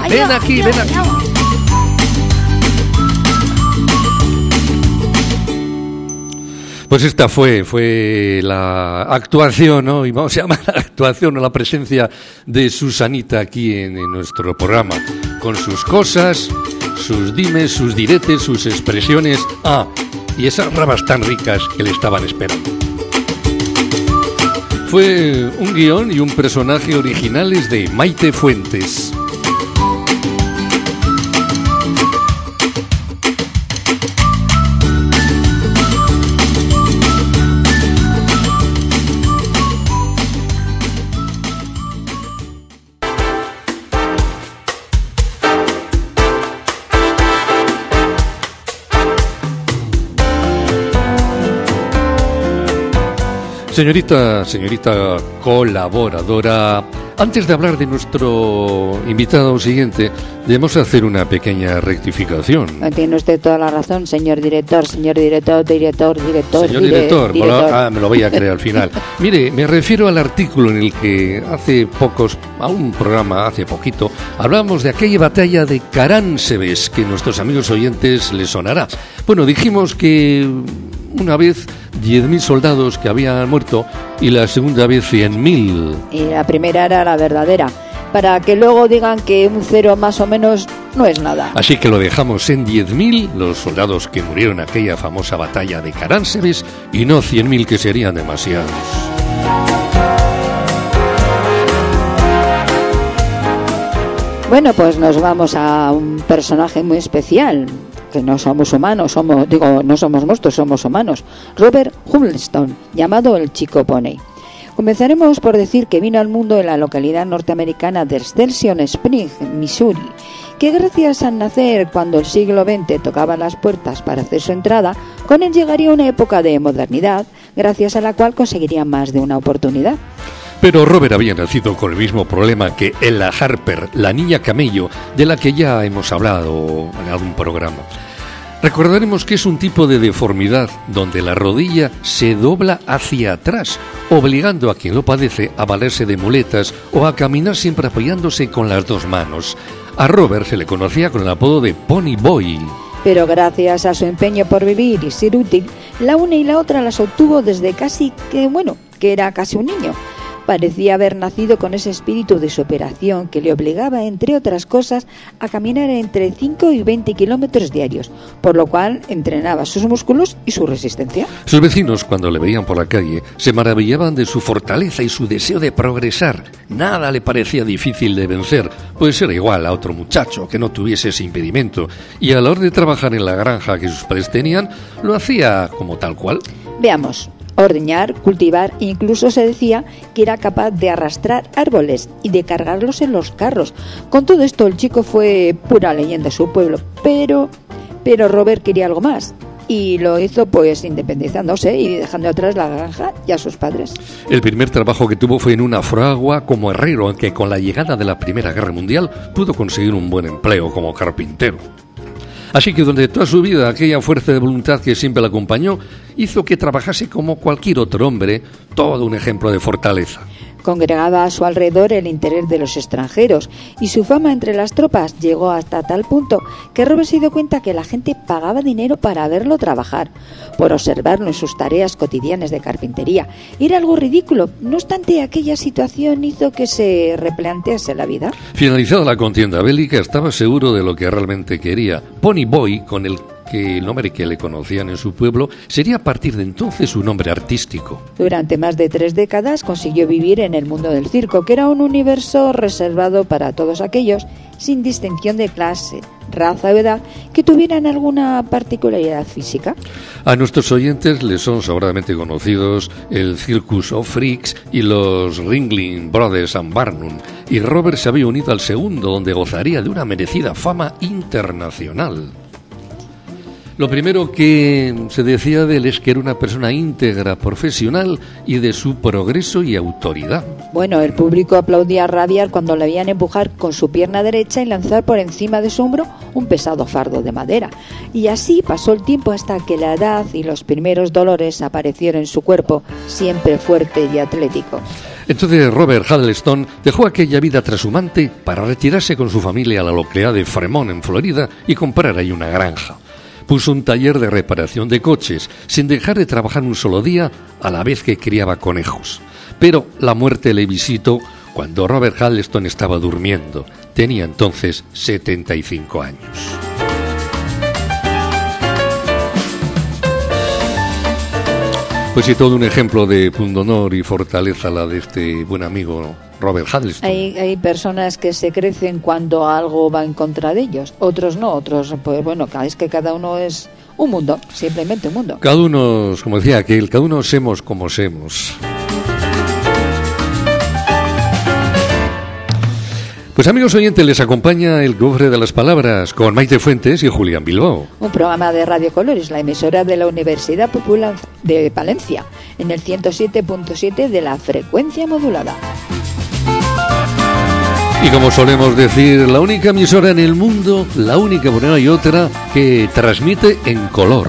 Pues esta fue la actuación, ¿no? Y vamos a llamar la actuación o la presencia de Susanita aquí en nuestro programa, con sus cosas, sus dimes, sus diretes, sus expresiones. Y esas rabas tan ricas que le estaban esperando. Fue un guión y un personaje originales de Maite Fuentes. Señorita colaboradora, antes de hablar de nuestro invitado siguiente, debemos hacer una pequeña rectificación. Tiene usted toda la razón, señor director. Señor director, me lo voy a creer al final. Mire, me refiero al artículo en el que a un programa hace poquito, hablamos de aquella batalla de Caránsebes, que a nuestros amigos oyentes les sonará. Bueno, dijimos que una vez 10.000 soldados que habían muerto y la segunda vez 100.000. Y la primera era la verdadera, para que luego digan que un cero más o menos no es nada. Así que lo dejamos en 10.000, los soldados que murieron en aquella famosa batalla de Caránsebes, y no 100.000, que serían demasiados. Bueno, pues nos vamos a un personaje muy especial, que no somos humanos, no somos monstruos, somos humanos. Robert Humblestone, llamado el Chico Pony. Comenzaremos por decir que vino al mundo en la localidad norteamericana de Excelsior Springs, Missouri, que gracias al nacer cuando el siglo XX tocaba las puertas para hacer su entrada, con él llegaría una época de modernidad, gracias a la cual conseguiría más de una oportunidad. Pero Robert había nacido con el mismo problema que Ella Harper, la niña camello, de la que ya hemos hablado en algún programa. Recordaremos que es un tipo de deformidad donde la rodilla se dobla hacia atrás, obligando a quien lo padece a valerse de muletas o a caminar siempre apoyándose con las dos manos. A Robert se le conocía con el apodo de Pony Boy. Pero gracias a su empeño por vivir y ser útil, la una y la otra las obtuvo desde que era casi un niño. parecía haber nacido con ese espíritu de superación que le obligaba, entre otras cosas, a caminar entre 5 y 20 kilómetros diarios, por lo cual entrenaba sus músculos y su resistencia. Sus vecinos, cuando le veían por la calle, se maravillaban de su fortaleza y su deseo de progresar. Nada le parecía difícil de vencer, pues era igual a otro muchacho que no tuviese ese impedimento, y a la hora de trabajar en la granja que sus padres tenían, lo hacía como tal cual. Veamos. Ordeñar, cultivar, incluso se decía que era capaz de arrastrar árboles y de cargarlos en los carros. Con todo esto el chico fue pura leyenda de su pueblo, pero Robert quería algo más y lo hizo pues independizándose y dejando atrás la granja y a sus padres. El primer trabajo que tuvo fue en una fragua como herrero, aunque con la llegada de la Primera Guerra Mundial pudo conseguir un buen empleo como carpintero. Así que durante toda su vida aquella fuerza de voluntad que siempre la acompañó hizo que trabajase como cualquier otro hombre, todo un ejemplo de fortaleza. Congregaba a su alrededor el interés de los extranjeros y su fama entre las tropas llegó hasta tal punto que Robert se dio cuenta que la gente pagaba dinero para verlo trabajar, por observarlo en sus tareas cotidianas de carpintería. Era algo ridículo, no obstante aquella situación hizo que se replantease la vida. Finalizada la contienda bélica, estaba seguro de lo que realmente quería. Pony Boy, con el nombre que le conocían en su pueblo, sería a partir de entonces su nombre artístico. Durante más de 3 décadas consiguió vivir en el mundo del circo, que era un universo reservado para todos aquellos, sin distinción de clase, raza o edad, que tuvieran alguna particularidad física. A nuestros oyentes les son sobradamente conocidos el Circus of Freaks y los Ringling Brothers and Barnum, y Robert se había unido al segundo, donde gozaría de una merecida fama internacional. Lo primero que se decía de él es que era una persona íntegra, profesional y de su progreso y autoridad. Bueno, el público aplaudía a rabiar cuando le veían empujar con su pierna derecha y lanzar por encima de su hombro un pesado fardo de madera. Y así pasó el tiempo hasta que la edad y los primeros dolores aparecieron en su cuerpo, siempre fuerte y atlético. Entonces Robert Huddleston dejó aquella vida trashumante para retirarse con su familia a la localidad de Fremont, en Florida, y comprar ahí una granja. Puso un taller de reparación de coches, sin dejar de trabajar un solo día, a la vez que criaba conejos. Pero la muerte le visitó cuando Robert Huddleston estaba durmiendo. Tenía entonces 75 años. Pues sí, todo un ejemplo de pundonor y fortaleza la de este buen amigo Robert Huddleston. Hay personas que se crecen cuando algo va en contra de ellos, otros no, otros, pues bueno, es que cada uno es un mundo, simplemente un mundo. Cada uno, como decía aquel, cada uno semos como semos. Pues amigos oyentes, les acompaña el Cofre de las Palabras con Maite Fuentes y Julián Bilbao. Un programa de Radio Colores, la emisora de la Universidad Popular de Palencia, en el 107.7 de la frecuencia modulada. Y como solemos decir, la única emisora en el mundo, la única, porque no hay otra, que transmite en color.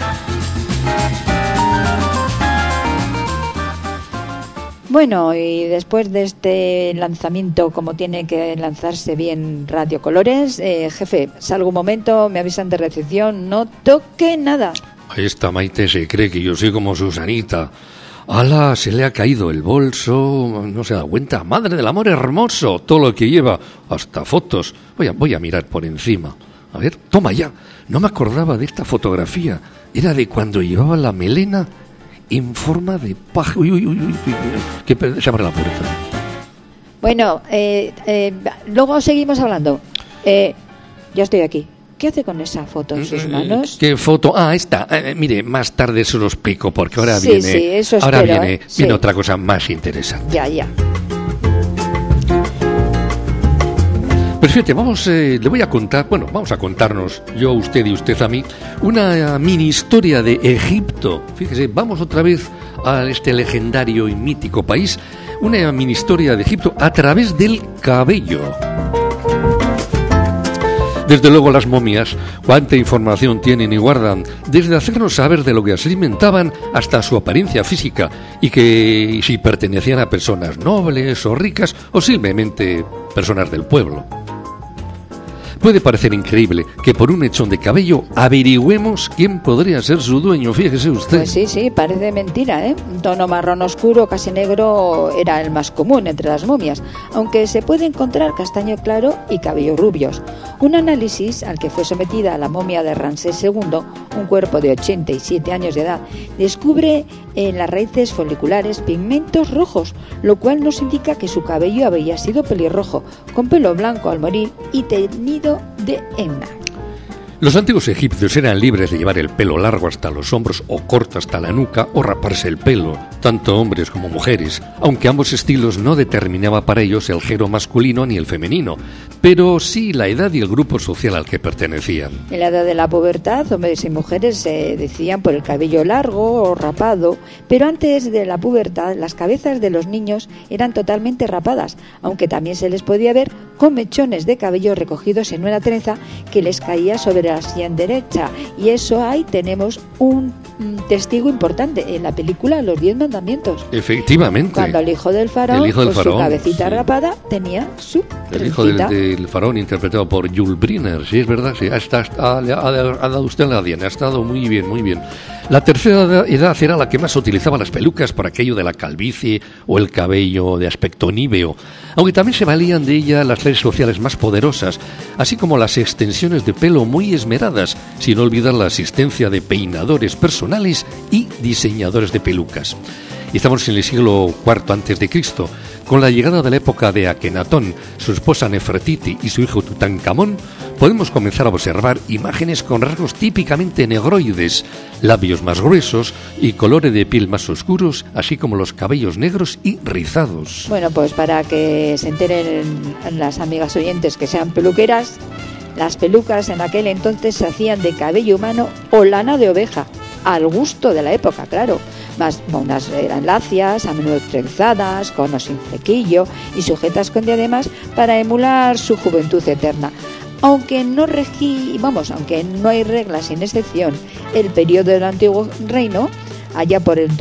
Bueno, y después de este lanzamiento, como tiene que lanzarse bien Radio Colores, jefe, salgo un momento, me avisan de recepción, no toque nada. Esta Maite se cree que yo soy como Susanita. ¡Hala! Se le ha caído el bolso, no se da cuenta. ¡Madre del amor hermoso! Todo lo que lleva, hasta fotos. Voy a mirar por encima. A ver, toma ya. No me acordaba de esta fotografía. Era de cuando llevaba la melena en forma de paja. Uy, que se abre la puerta. Bueno, luego seguimos hablando. Ya estoy aquí. ¿Qué hace con esa foto en sus manos? ¿Qué foto? Ah, esta. Mire, más tarde se los explico porque ahora sí, viene. Sí, eso ahora espero, viene sí. otra cosa más interesante. Ya. Pues fíjate, vamos a contarnos, yo a usted y usted a mí, una mini historia de Egipto. Fíjese, vamos otra vez a este legendario y mítico país, una mini historia de Egipto a través del cabello. Desde luego las momias, cuánta información tienen y guardan, desde hacernos saber de lo que se alimentaban hasta su apariencia física, y que si pertenecían a personas nobles o ricas o simplemente personas del pueblo. puede parecer increíble que por un mechón de cabello averigüemos quién podría ser su dueño, fíjese usted. Pues sí, parece mentira, ¿eh? Un tono marrón oscuro, casi negro, era el más común entre las momias, aunque se puede encontrar castaño claro y cabellos rubios. Un análisis al que fue sometida la momia de Ramsés II, un cuerpo de 87 años de edad, descubre en las raíces foliculares pigmentos rojos, lo cual nos indica que su cabello había sido pelirrojo, con pelo blanco al morir y teñido de henna. Los antiguos egipcios eran libres de llevar el pelo largo hasta los hombros o corto hasta la nuca o raparse el pelo, tanto hombres como mujeres, aunque ambos estilos no determinaba para ellos el género masculino ni el femenino, pero sí la edad y el grupo social al que pertenecían. En la edad de la pubertad, hombres y mujeres se decían por el cabello largo o rapado, pero antes de la pubertad las cabezas de los niños eran totalmente rapadas, aunque también se les podía ver con mechones de cabello recogidos en una trenza que les caía sobre la sien derecha, y eso ahí tenemos un testigo importante en la película Los 10 Mandamientos. Efectivamente. Cuando el hijo del faraón, con su cabecita rapada, tenía su trencita. El hijo del faraón, interpretado por Jules Briner, sí, es verdad, sí, ha dado usted la diana, ha estado muy bien, muy bien. La tercera edad era la que más utilizaba las pelucas por aquello de la calvicie o el cabello de aspecto níveo, aunque también se valían de ella las clases sociales más poderosas, así como las extensiones de pelo muy esmeradas, sin olvidar la asistencia de peinadores personales y diseñadores de pelucas. Y estamos en el siglo IV a.C., con la llegada de la época de Akenatón, su esposa Nefertiti y su hijo Tutankamón, podemos comenzar a observar imágenes con rasgos típicamente negroides, labios más gruesos y colores de piel más oscuros, así como los cabellos negros y rizados. Bueno, pues para que se enteren las amigas oyentes que sean peluqueras, las pelucas en aquel entonces se hacían de cabello humano o lana de oveja, al gusto de la época, claro. Más unas eran lacias, a menudo trenzadas, con o sin flequillo y sujetas con diademas para emular su juventud eterna. Aunque no hay reglas sin excepción, el periodo del antiguo reino, allá por el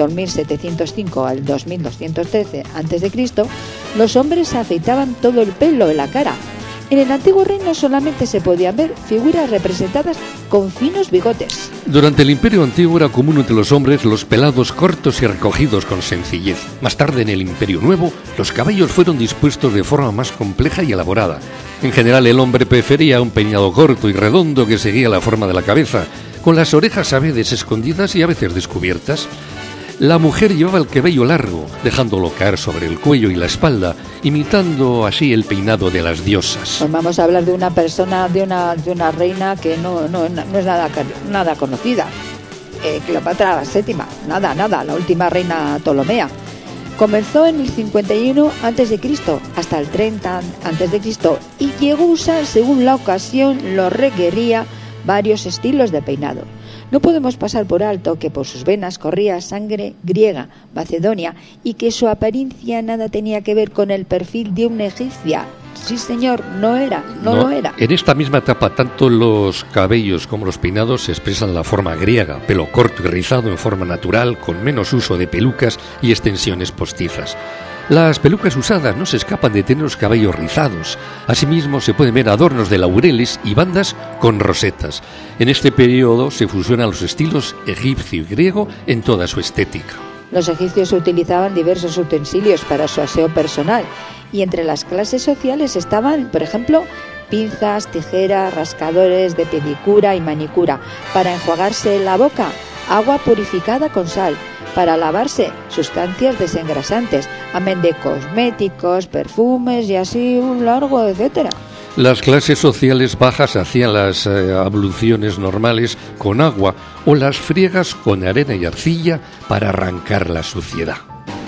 2705 al 2213 a.C., los hombres se afeitaban todo el pelo en la cara. En el antiguo reino solamente se podían ver figuras representadas con finos bigotes. Durante el Imperio Antiguo era común entre los hombres los pelados cortos y recogidos con sencillez. Más tarde, en el Imperio Nuevo, los cabellos fueron dispuestos de forma más compleja y elaborada. En general, el hombre prefería un peinado corto y redondo que seguía la forma de la cabeza, con las orejas a veces escondidas y a veces descubiertas. La mujer llevaba el cabello largo, dejándolo caer sobre el cuello y la espalda, imitando así el peinado de las diosas. Pues vamos a hablar de una persona, de una reina que no es nada conocida. Cleopatra VII, nada, la última reina Ptolomea. Comenzó en el 51 a.C. hasta el 30 a.C. y llegó a usar, según la ocasión lo requería, varios estilos de peinado. No podemos pasar por alto que por sus venas corría sangre griega, macedonia, y que su apariencia nada tenía que ver con el perfil de una egipcia. Sí, señor, no lo era. En esta misma etapa, tanto los cabellos como los peinados expresan la forma griega, pelo corto y rizado en forma natural, con menos uso de pelucas y extensiones postizas. Las pelucas usadas no se escapan de tener los cabellos rizados. Asimismo, se pueden ver adornos de laureles y bandas con rosetas. En este periodo se fusionan los estilos egipcio y griego en toda su estética. Los egipcios utilizaban diversos utensilios para su aseo personal y entre las clases sociales estaban, por ejemplo, pinzas, tijeras, rascadores de pedicura y manicura. Para enjuagarse la boca, agua purificada con sal. Para lavarse, sustancias desengrasantes, amén de cosméticos, perfumes y así un largo etcétera. Las clases sociales bajas hacían las abluciones normales con agua o las friegas con arena y arcilla para arrancar la suciedad.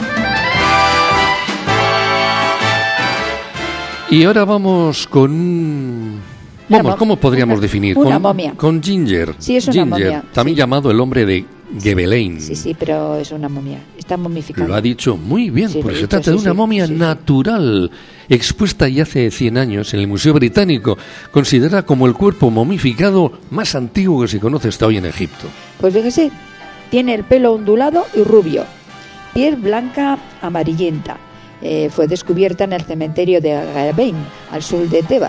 Y ahora vamos con... ¿cómo podríamos definir? Una momia. Con Ginger. Sí, es una momia. También sí. Llamado el hombre de Gebelein. Sí, pero es una momia. Está momificada. Lo ha dicho muy bien, sí, porque se trata de una momia natural, expuesta ya hace 100 años en el Museo Británico, considerada como el cuerpo momificado más antiguo que se conoce hasta hoy en Egipto. Pues fíjese, tiene el pelo ondulado y rubio, piel blanca amarillenta. Fue descubierta en el cementerio de Gebelein, al sur de Tebas.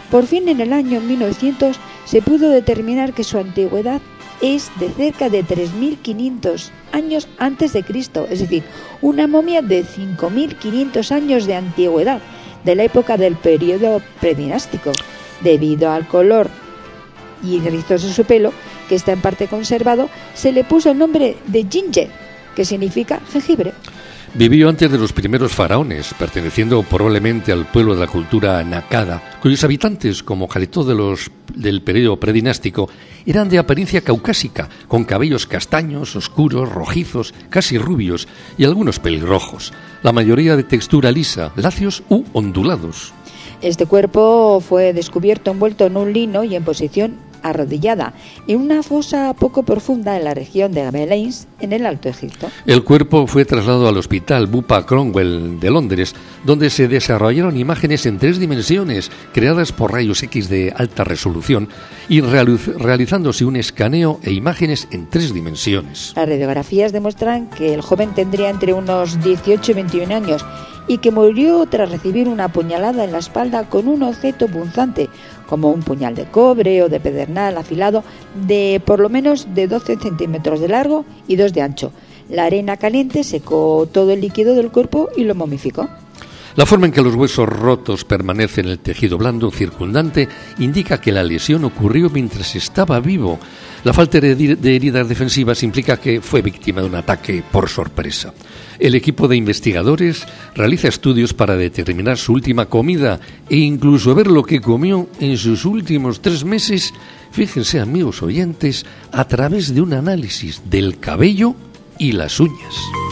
Por fin, en el año 1900, se pudo determinar que su antigüedad es de cerca de 3.500 años antes de Cristo, es decir, una momia de 5.500 años de antigüedad, de la época del periodo predinástico. Debido al color y rizos de su pelo, que está en parte conservado, se le puso el nombre de Ginger, que significa jengibre. Vivió antes de los primeros faraones, perteneciendo probablemente al pueblo de la cultura Nakada, cuyos habitantes, como casi todos del periodo predinástico, eran de apariencia caucásica, con cabellos castaños, oscuros, rojizos, casi rubios y algunos pelirrojos, la mayoría de textura lisa, lacios u ondulados. Este cuerpo fue descubierto envuelto en un lino y en posición arrodillada, en una fosa poco profunda en la región de Gamelins, en el Alto Egipto. El cuerpo fue trasladado al Hospital Bupa Cromwell de Londres, donde se desarrollaron imágenes en 3 dimensiones, creadas por rayos X de alta resolución, y realizándose un escaneo e imágenes en 3 dimensiones. Las radiografías demuestran que el joven tendría entre unos 18 y 21 años, y que murió tras recibir una puñalada en la espalda con un objeto punzante, como un puñal de cobre o de pedernal afilado de por lo menos de 12 centímetros de largo y 2 de ancho. La arena caliente secó todo el líquido del cuerpo y lo momificó. La forma en que los huesos rotos permanecen en el tejido blando circundante indica que la lesión ocurrió mientras estaba vivo. La falta de heridas defensivas implica que fue víctima de un ataque por sorpresa. El equipo de investigadores realiza estudios para determinar su última comida e incluso ver lo que comió en sus últimos 3 meses, fíjense, amigos oyentes, a través de un análisis del cabello y las uñas.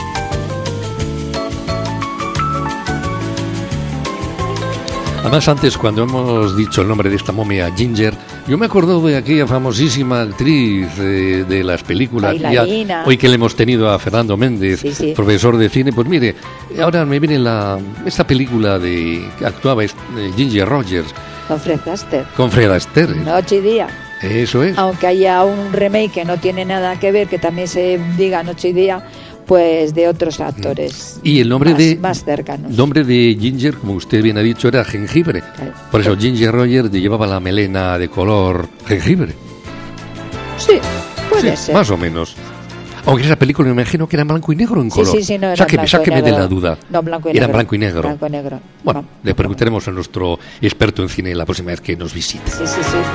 Además, antes, cuando hemos dicho el nombre de esta momia, Ginger, yo me acuerdo de aquella famosísima actriz de las películas. Bailarina. Hoy que le hemos tenido a Fernando Méndez, sí. Profesor de cine, pues mire, ahora me viene esta película que actuaba Ginger Rogers. Con Fred Astaire. Noche y día. Eso es. Aunque haya un remake que no tiene nada que ver, que también se diga Noche y día, pues de otros actores. Y el nombre más cercanos. El nombre de Ginger, como usted bien ha dicho, era jengibre. Por eso Ginger Rogers llevaba la melena de color jengibre. Sí, puede ser. Más o menos. Aunque esa película me imagino que era en blanco y negro en color. Sí, no, sáqueme de la duda. No, blanco y negro. Era en blanco y negro. Blanco y negro. Bueno, le preguntaremos a nuestro experto en cine la próxima vez que nos visite. Sí.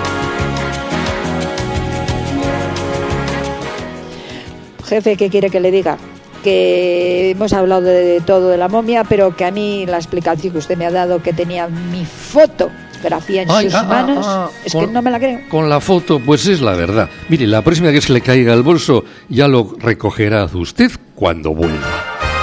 Jefe, ¿qué quiere que le diga? Que hemos hablado de todo de la momia, pero que a mí la explicación que usted me ha dado, que tenía mi fotografía en sus manos, es que no me la creo. Con la foto, pues es la verdad. Mire, la próxima que se le caiga al bolso, ya lo recogerá usted cuando vuelva.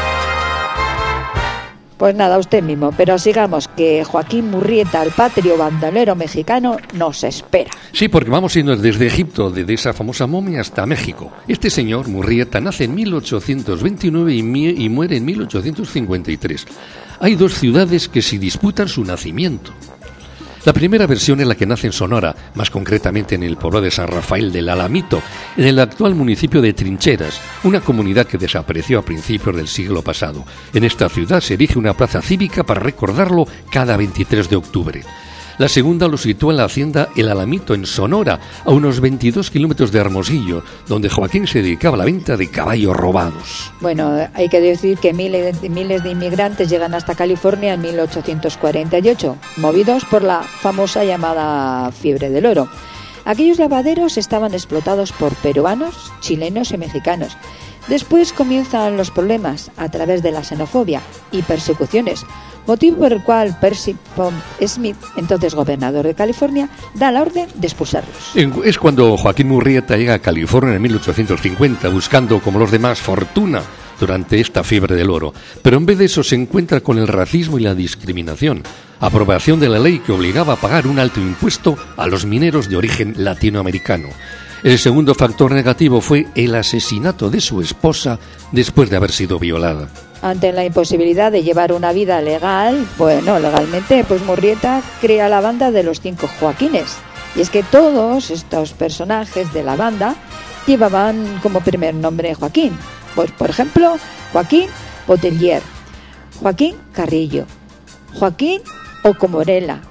Pues nada, usted mismo, pero sigamos, que Joaquín Murrieta, el patrio bandolero mexicano, nos espera. Sí, porque vamos yendo desde Egipto, desde esa famosa momia, hasta México. Este señor, Murrieta, nace en 1829 y muere en 1853. Hay 2 ciudades que se disputan su nacimiento. La primera versión es la que nace en Sonora, más concretamente en el pueblo de San Rafael del Alamito, en el actual municipio de Trincheras, una comunidad que desapareció a principios del siglo pasado. En esta ciudad se erige una plaza cívica para recordarlo cada 23 de octubre. La segunda lo sitúa en la hacienda El Alamito, en Sonora, a unos 22 kilómetros de Hermosillo, donde Joaquín se dedicaba a la venta de caballos robados. Bueno, hay que decir que miles de inmigrantes llegan hasta California en 1848, movidos por la famosa llamada fiebre del oro. Aquellos lavaderos estaban explotados por peruanos, chilenos y mexicanos. Después comienzan los problemas a través de la xenofobia y persecuciones, motivo por el cual Percy Smith, entonces gobernador de California, da la orden de expulsarlos. Es cuando Joaquín Murrieta llega a California en 1850, buscando, como los demás, fortuna durante esta fiebre del oro. Pero en vez de eso se encuentra con el racismo y la discriminación. Aprobación de la ley que obligaba a pagar un alto impuesto a los mineros de origen latinoamericano. El segundo factor negativo fue el asesinato de su esposa después de haber sido violada. Ante la imposibilidad de llevar una vida legalmente, pues Murrieta crea la banda de los 5 Joaquines. Y es que todos estos personajes de la banda llevaban como primer nombre Joaquín. Pues, por ejemplo, Joaquín Botellier, Joaquín Carrillo, Joaquín Ocomorela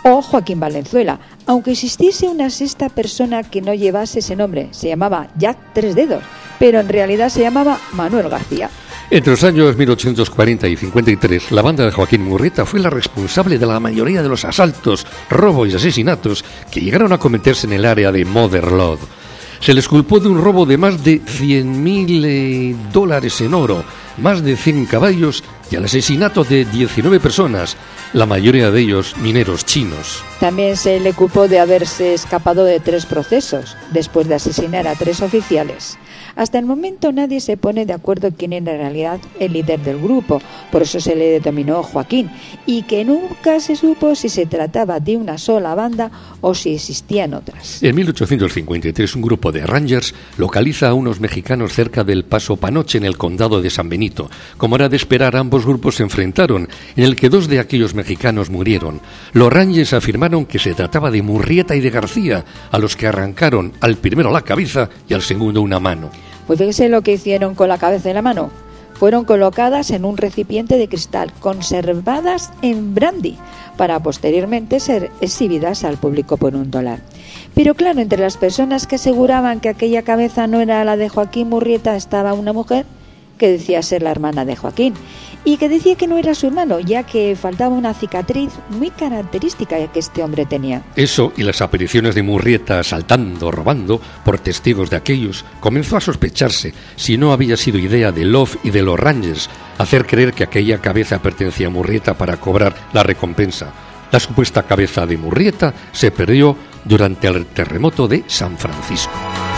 o Joaquín Valenzuela, aunque existiese una sexta persona que no llevase ese nombre. Se llamaba Jack Tres Dedos, pero en realidad se llamaba Manuel García. Entre los años 1840 y 53, la banda de Joaquín Murrieta fue la responsable de la mayoría de los asaltos, robos y asesinatos que llegaron a cometerse en el área de Motherlode. Se les culpó de un robo de más de $100.000 en oro, más de 100 caballos y al asesinato de 19 personas, la mayoría de ellos mineros chinos. También se le culpó de haberse escapado de 3 procesos, después de asesinar a 3 oficiales. Hasta el momento nadie se pone de acuerdo quién era en realidad el líder del grupo, por eso se le denominó Joaquín, y que nunca se supo si se trataba de una sola banda o si existían otras. En 1853 un grupo de Rangers localiza a unos mexicanos cerca del Paso Panoche en el condado de San Benito. Como era de esperar, ambos grupos se enfrentaron, en el que 2 de aquellos mexicanos murieron. Los Rangers afirmaron que se trataba de Murrieta y de García, a los que arrancaron al primero la cabeza y al segundo una mano. Pues fíjese lo que hicieron con la cabeza y la mano. Fueron colocadas en un recipiente de cristal, conservadas en brandy, para posteriormente ser exhibidas al público por $1. Pero claro, entre las personas que aseguraban que aquella cabeza no era la de Joaquín Murrieta estaba una mujer que decía ser la hermana de Joaquín y que decía que no era su hermano, ya que faltaba una cicatriz muy característica que este hombre tenía. Eso y las apariciones de Murrieta asaltando, robando, por testigos de aquellos, comenzó a sospecharse si no había sido idea de Love y de los Rangers hacer creer que aquella cabeza pertenecía a Murrieta para cobrar la recompensa. La supuesta cabeza de Murrieta se perdió durante el terremoto de San Francisco.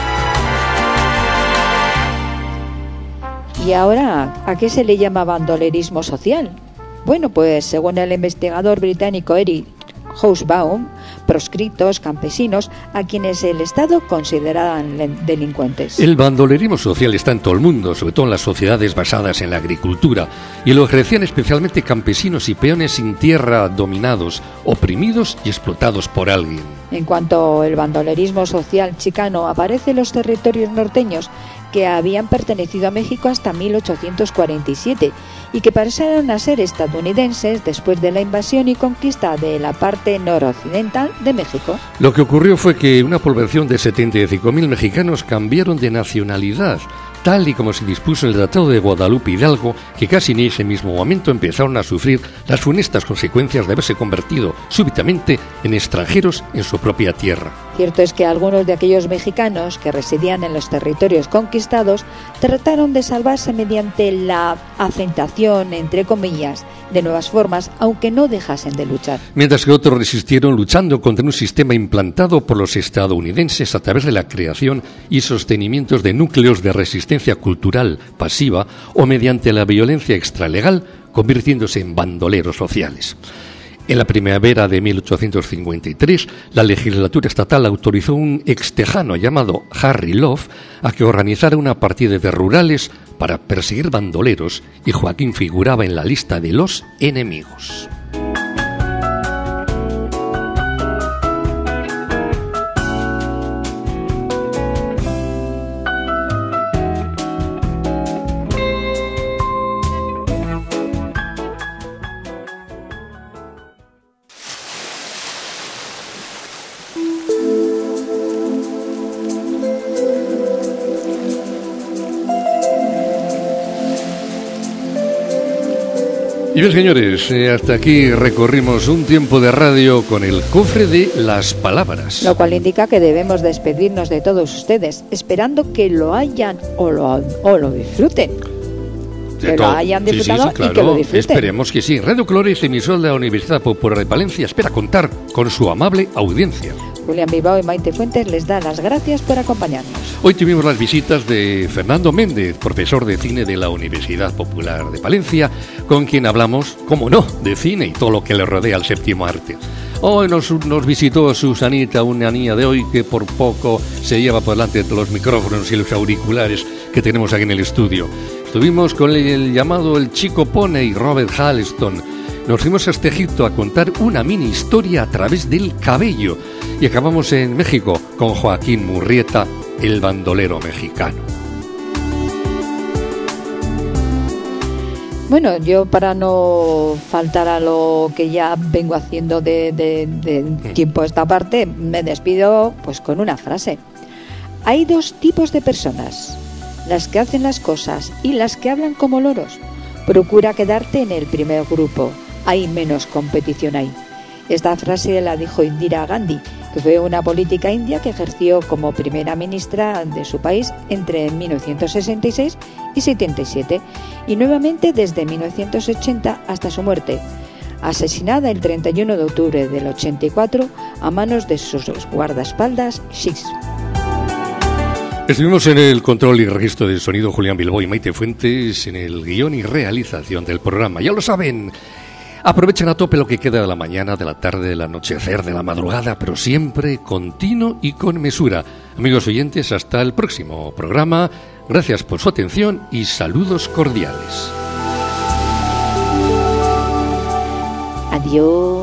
¿Y ahora a qué se le llama bandolerismo social? Bueno, pues según el investigador británico Eric Hobsbawm, proscritos, campesinos, a quienes el Estado consideraba delincuentes. El bandolerismo social está en todo el mundo, sobre todo en las sociedades basadas en la agricultura, y lo ejercían especialmente campesinos y peones sin tierra, dominados, oprimidos y explotados por alguien. En cuanto al bandolerismo social chicano aparece en los territorios norteños, que habían pertenecido a México hasta 1847 y que pasaron a ser estadounidenses después de la invasión y conquista de la parte noroccidental de México. Lo que ocurrió fue que una población de 75.000 mexicanos cambiaron de nacionalidad, tal y como se dispuso en el Tratado de Guadalupe Hidalgo, que casi en ese mismo momento empezaron a sufrir las funestas consecuencias de haberse convertido súbitamente en extranjeros en su propia tierra. Cierto es que algunos de aquellos mexicanos que residían en los territorios conquistados trataron de salvarse mediante la afectación, entre comillas, de nuevas formas, aunque no dejasen de luchar. Mientras que otros resistieron luchando contra un sistema implantado por los estadounidenses a través de la creación y sostenimientos de núcleos de resistencia cultural pasiva o mediante la violencia extralegal, convirtiéndose en bandoleros sociales. En la primavera de 1853, la legislatura estatal autorizó a un extejano llamado Harry Love a que organizara una partida de rurales para perseguir bandoleros, y Joaquín figuraba en la lista de los enemigos. Y bien, señores, hasta aquí recorrimos un tiempo de radio con el cofre de las palabras. Lo cual indica que debemos despedirnos de todos ustedes, esperando que lo hayan o lo disfruten. Que lo hayan disfrutado, sí, claro, y que lo disfruten. Esperemos que sí. Radio Colores, emisora de la Universidad Popular de Palencia, espera contar con su amable audiencia. Julián Bilbao y Maite Fuentes les da las gracias por acompañarnos. Hoy tuvimos las visitas de Fernando Méndez, profesor de cine de la Universidad Popular de Palencia, con quien hablamos, cómo no, de cine y todo lo que le rodea al séptimo arte. Hoy nos visitó Susanita, una niña de hoy que por poco se lleva por delante de los micrófonos y los auriculares que tenemos aquí en el estudio. Estuvimos con el llamado El Chico Pony, Robert Halston. Nos fuimos hasta Egipto a contar una mini historia a través del cabello. Y acabamos en México con Joaquín Murrieta, el bandolero mexicano. Bueno, yo para no faltar a lo que ya vengo haciendo de tiempo a esta parte, me despido pues con una frase. Hay dos tipos de personas, las que hacen las cosas y las que hablan como loros. Procura quedarte en el primer grupo, hay menos competición ahí. Esta frase la dijo Indira Gandhi, que fue una política india que ejerció como primera ministra de su país entre 1966 y 77 y nuevamente desde 1980 hasta su muerte, asesinada el 31 de octubre del 84 a manos de sus guardaespaldas Sikhs. Estuvimos en el control y registro del sonido Julián Bilbao y Maite Fuentes, en el guión y realización del programa. Ya lo saben, aprovechen a tope lo que queda de la mañana, de la tarde, del anochecer, de la madrugada, pero siempre con tino y con mesura. Amigos oyentes, hasta el próximo programa. Gracias por su atención y saludos cordiales. Adiós.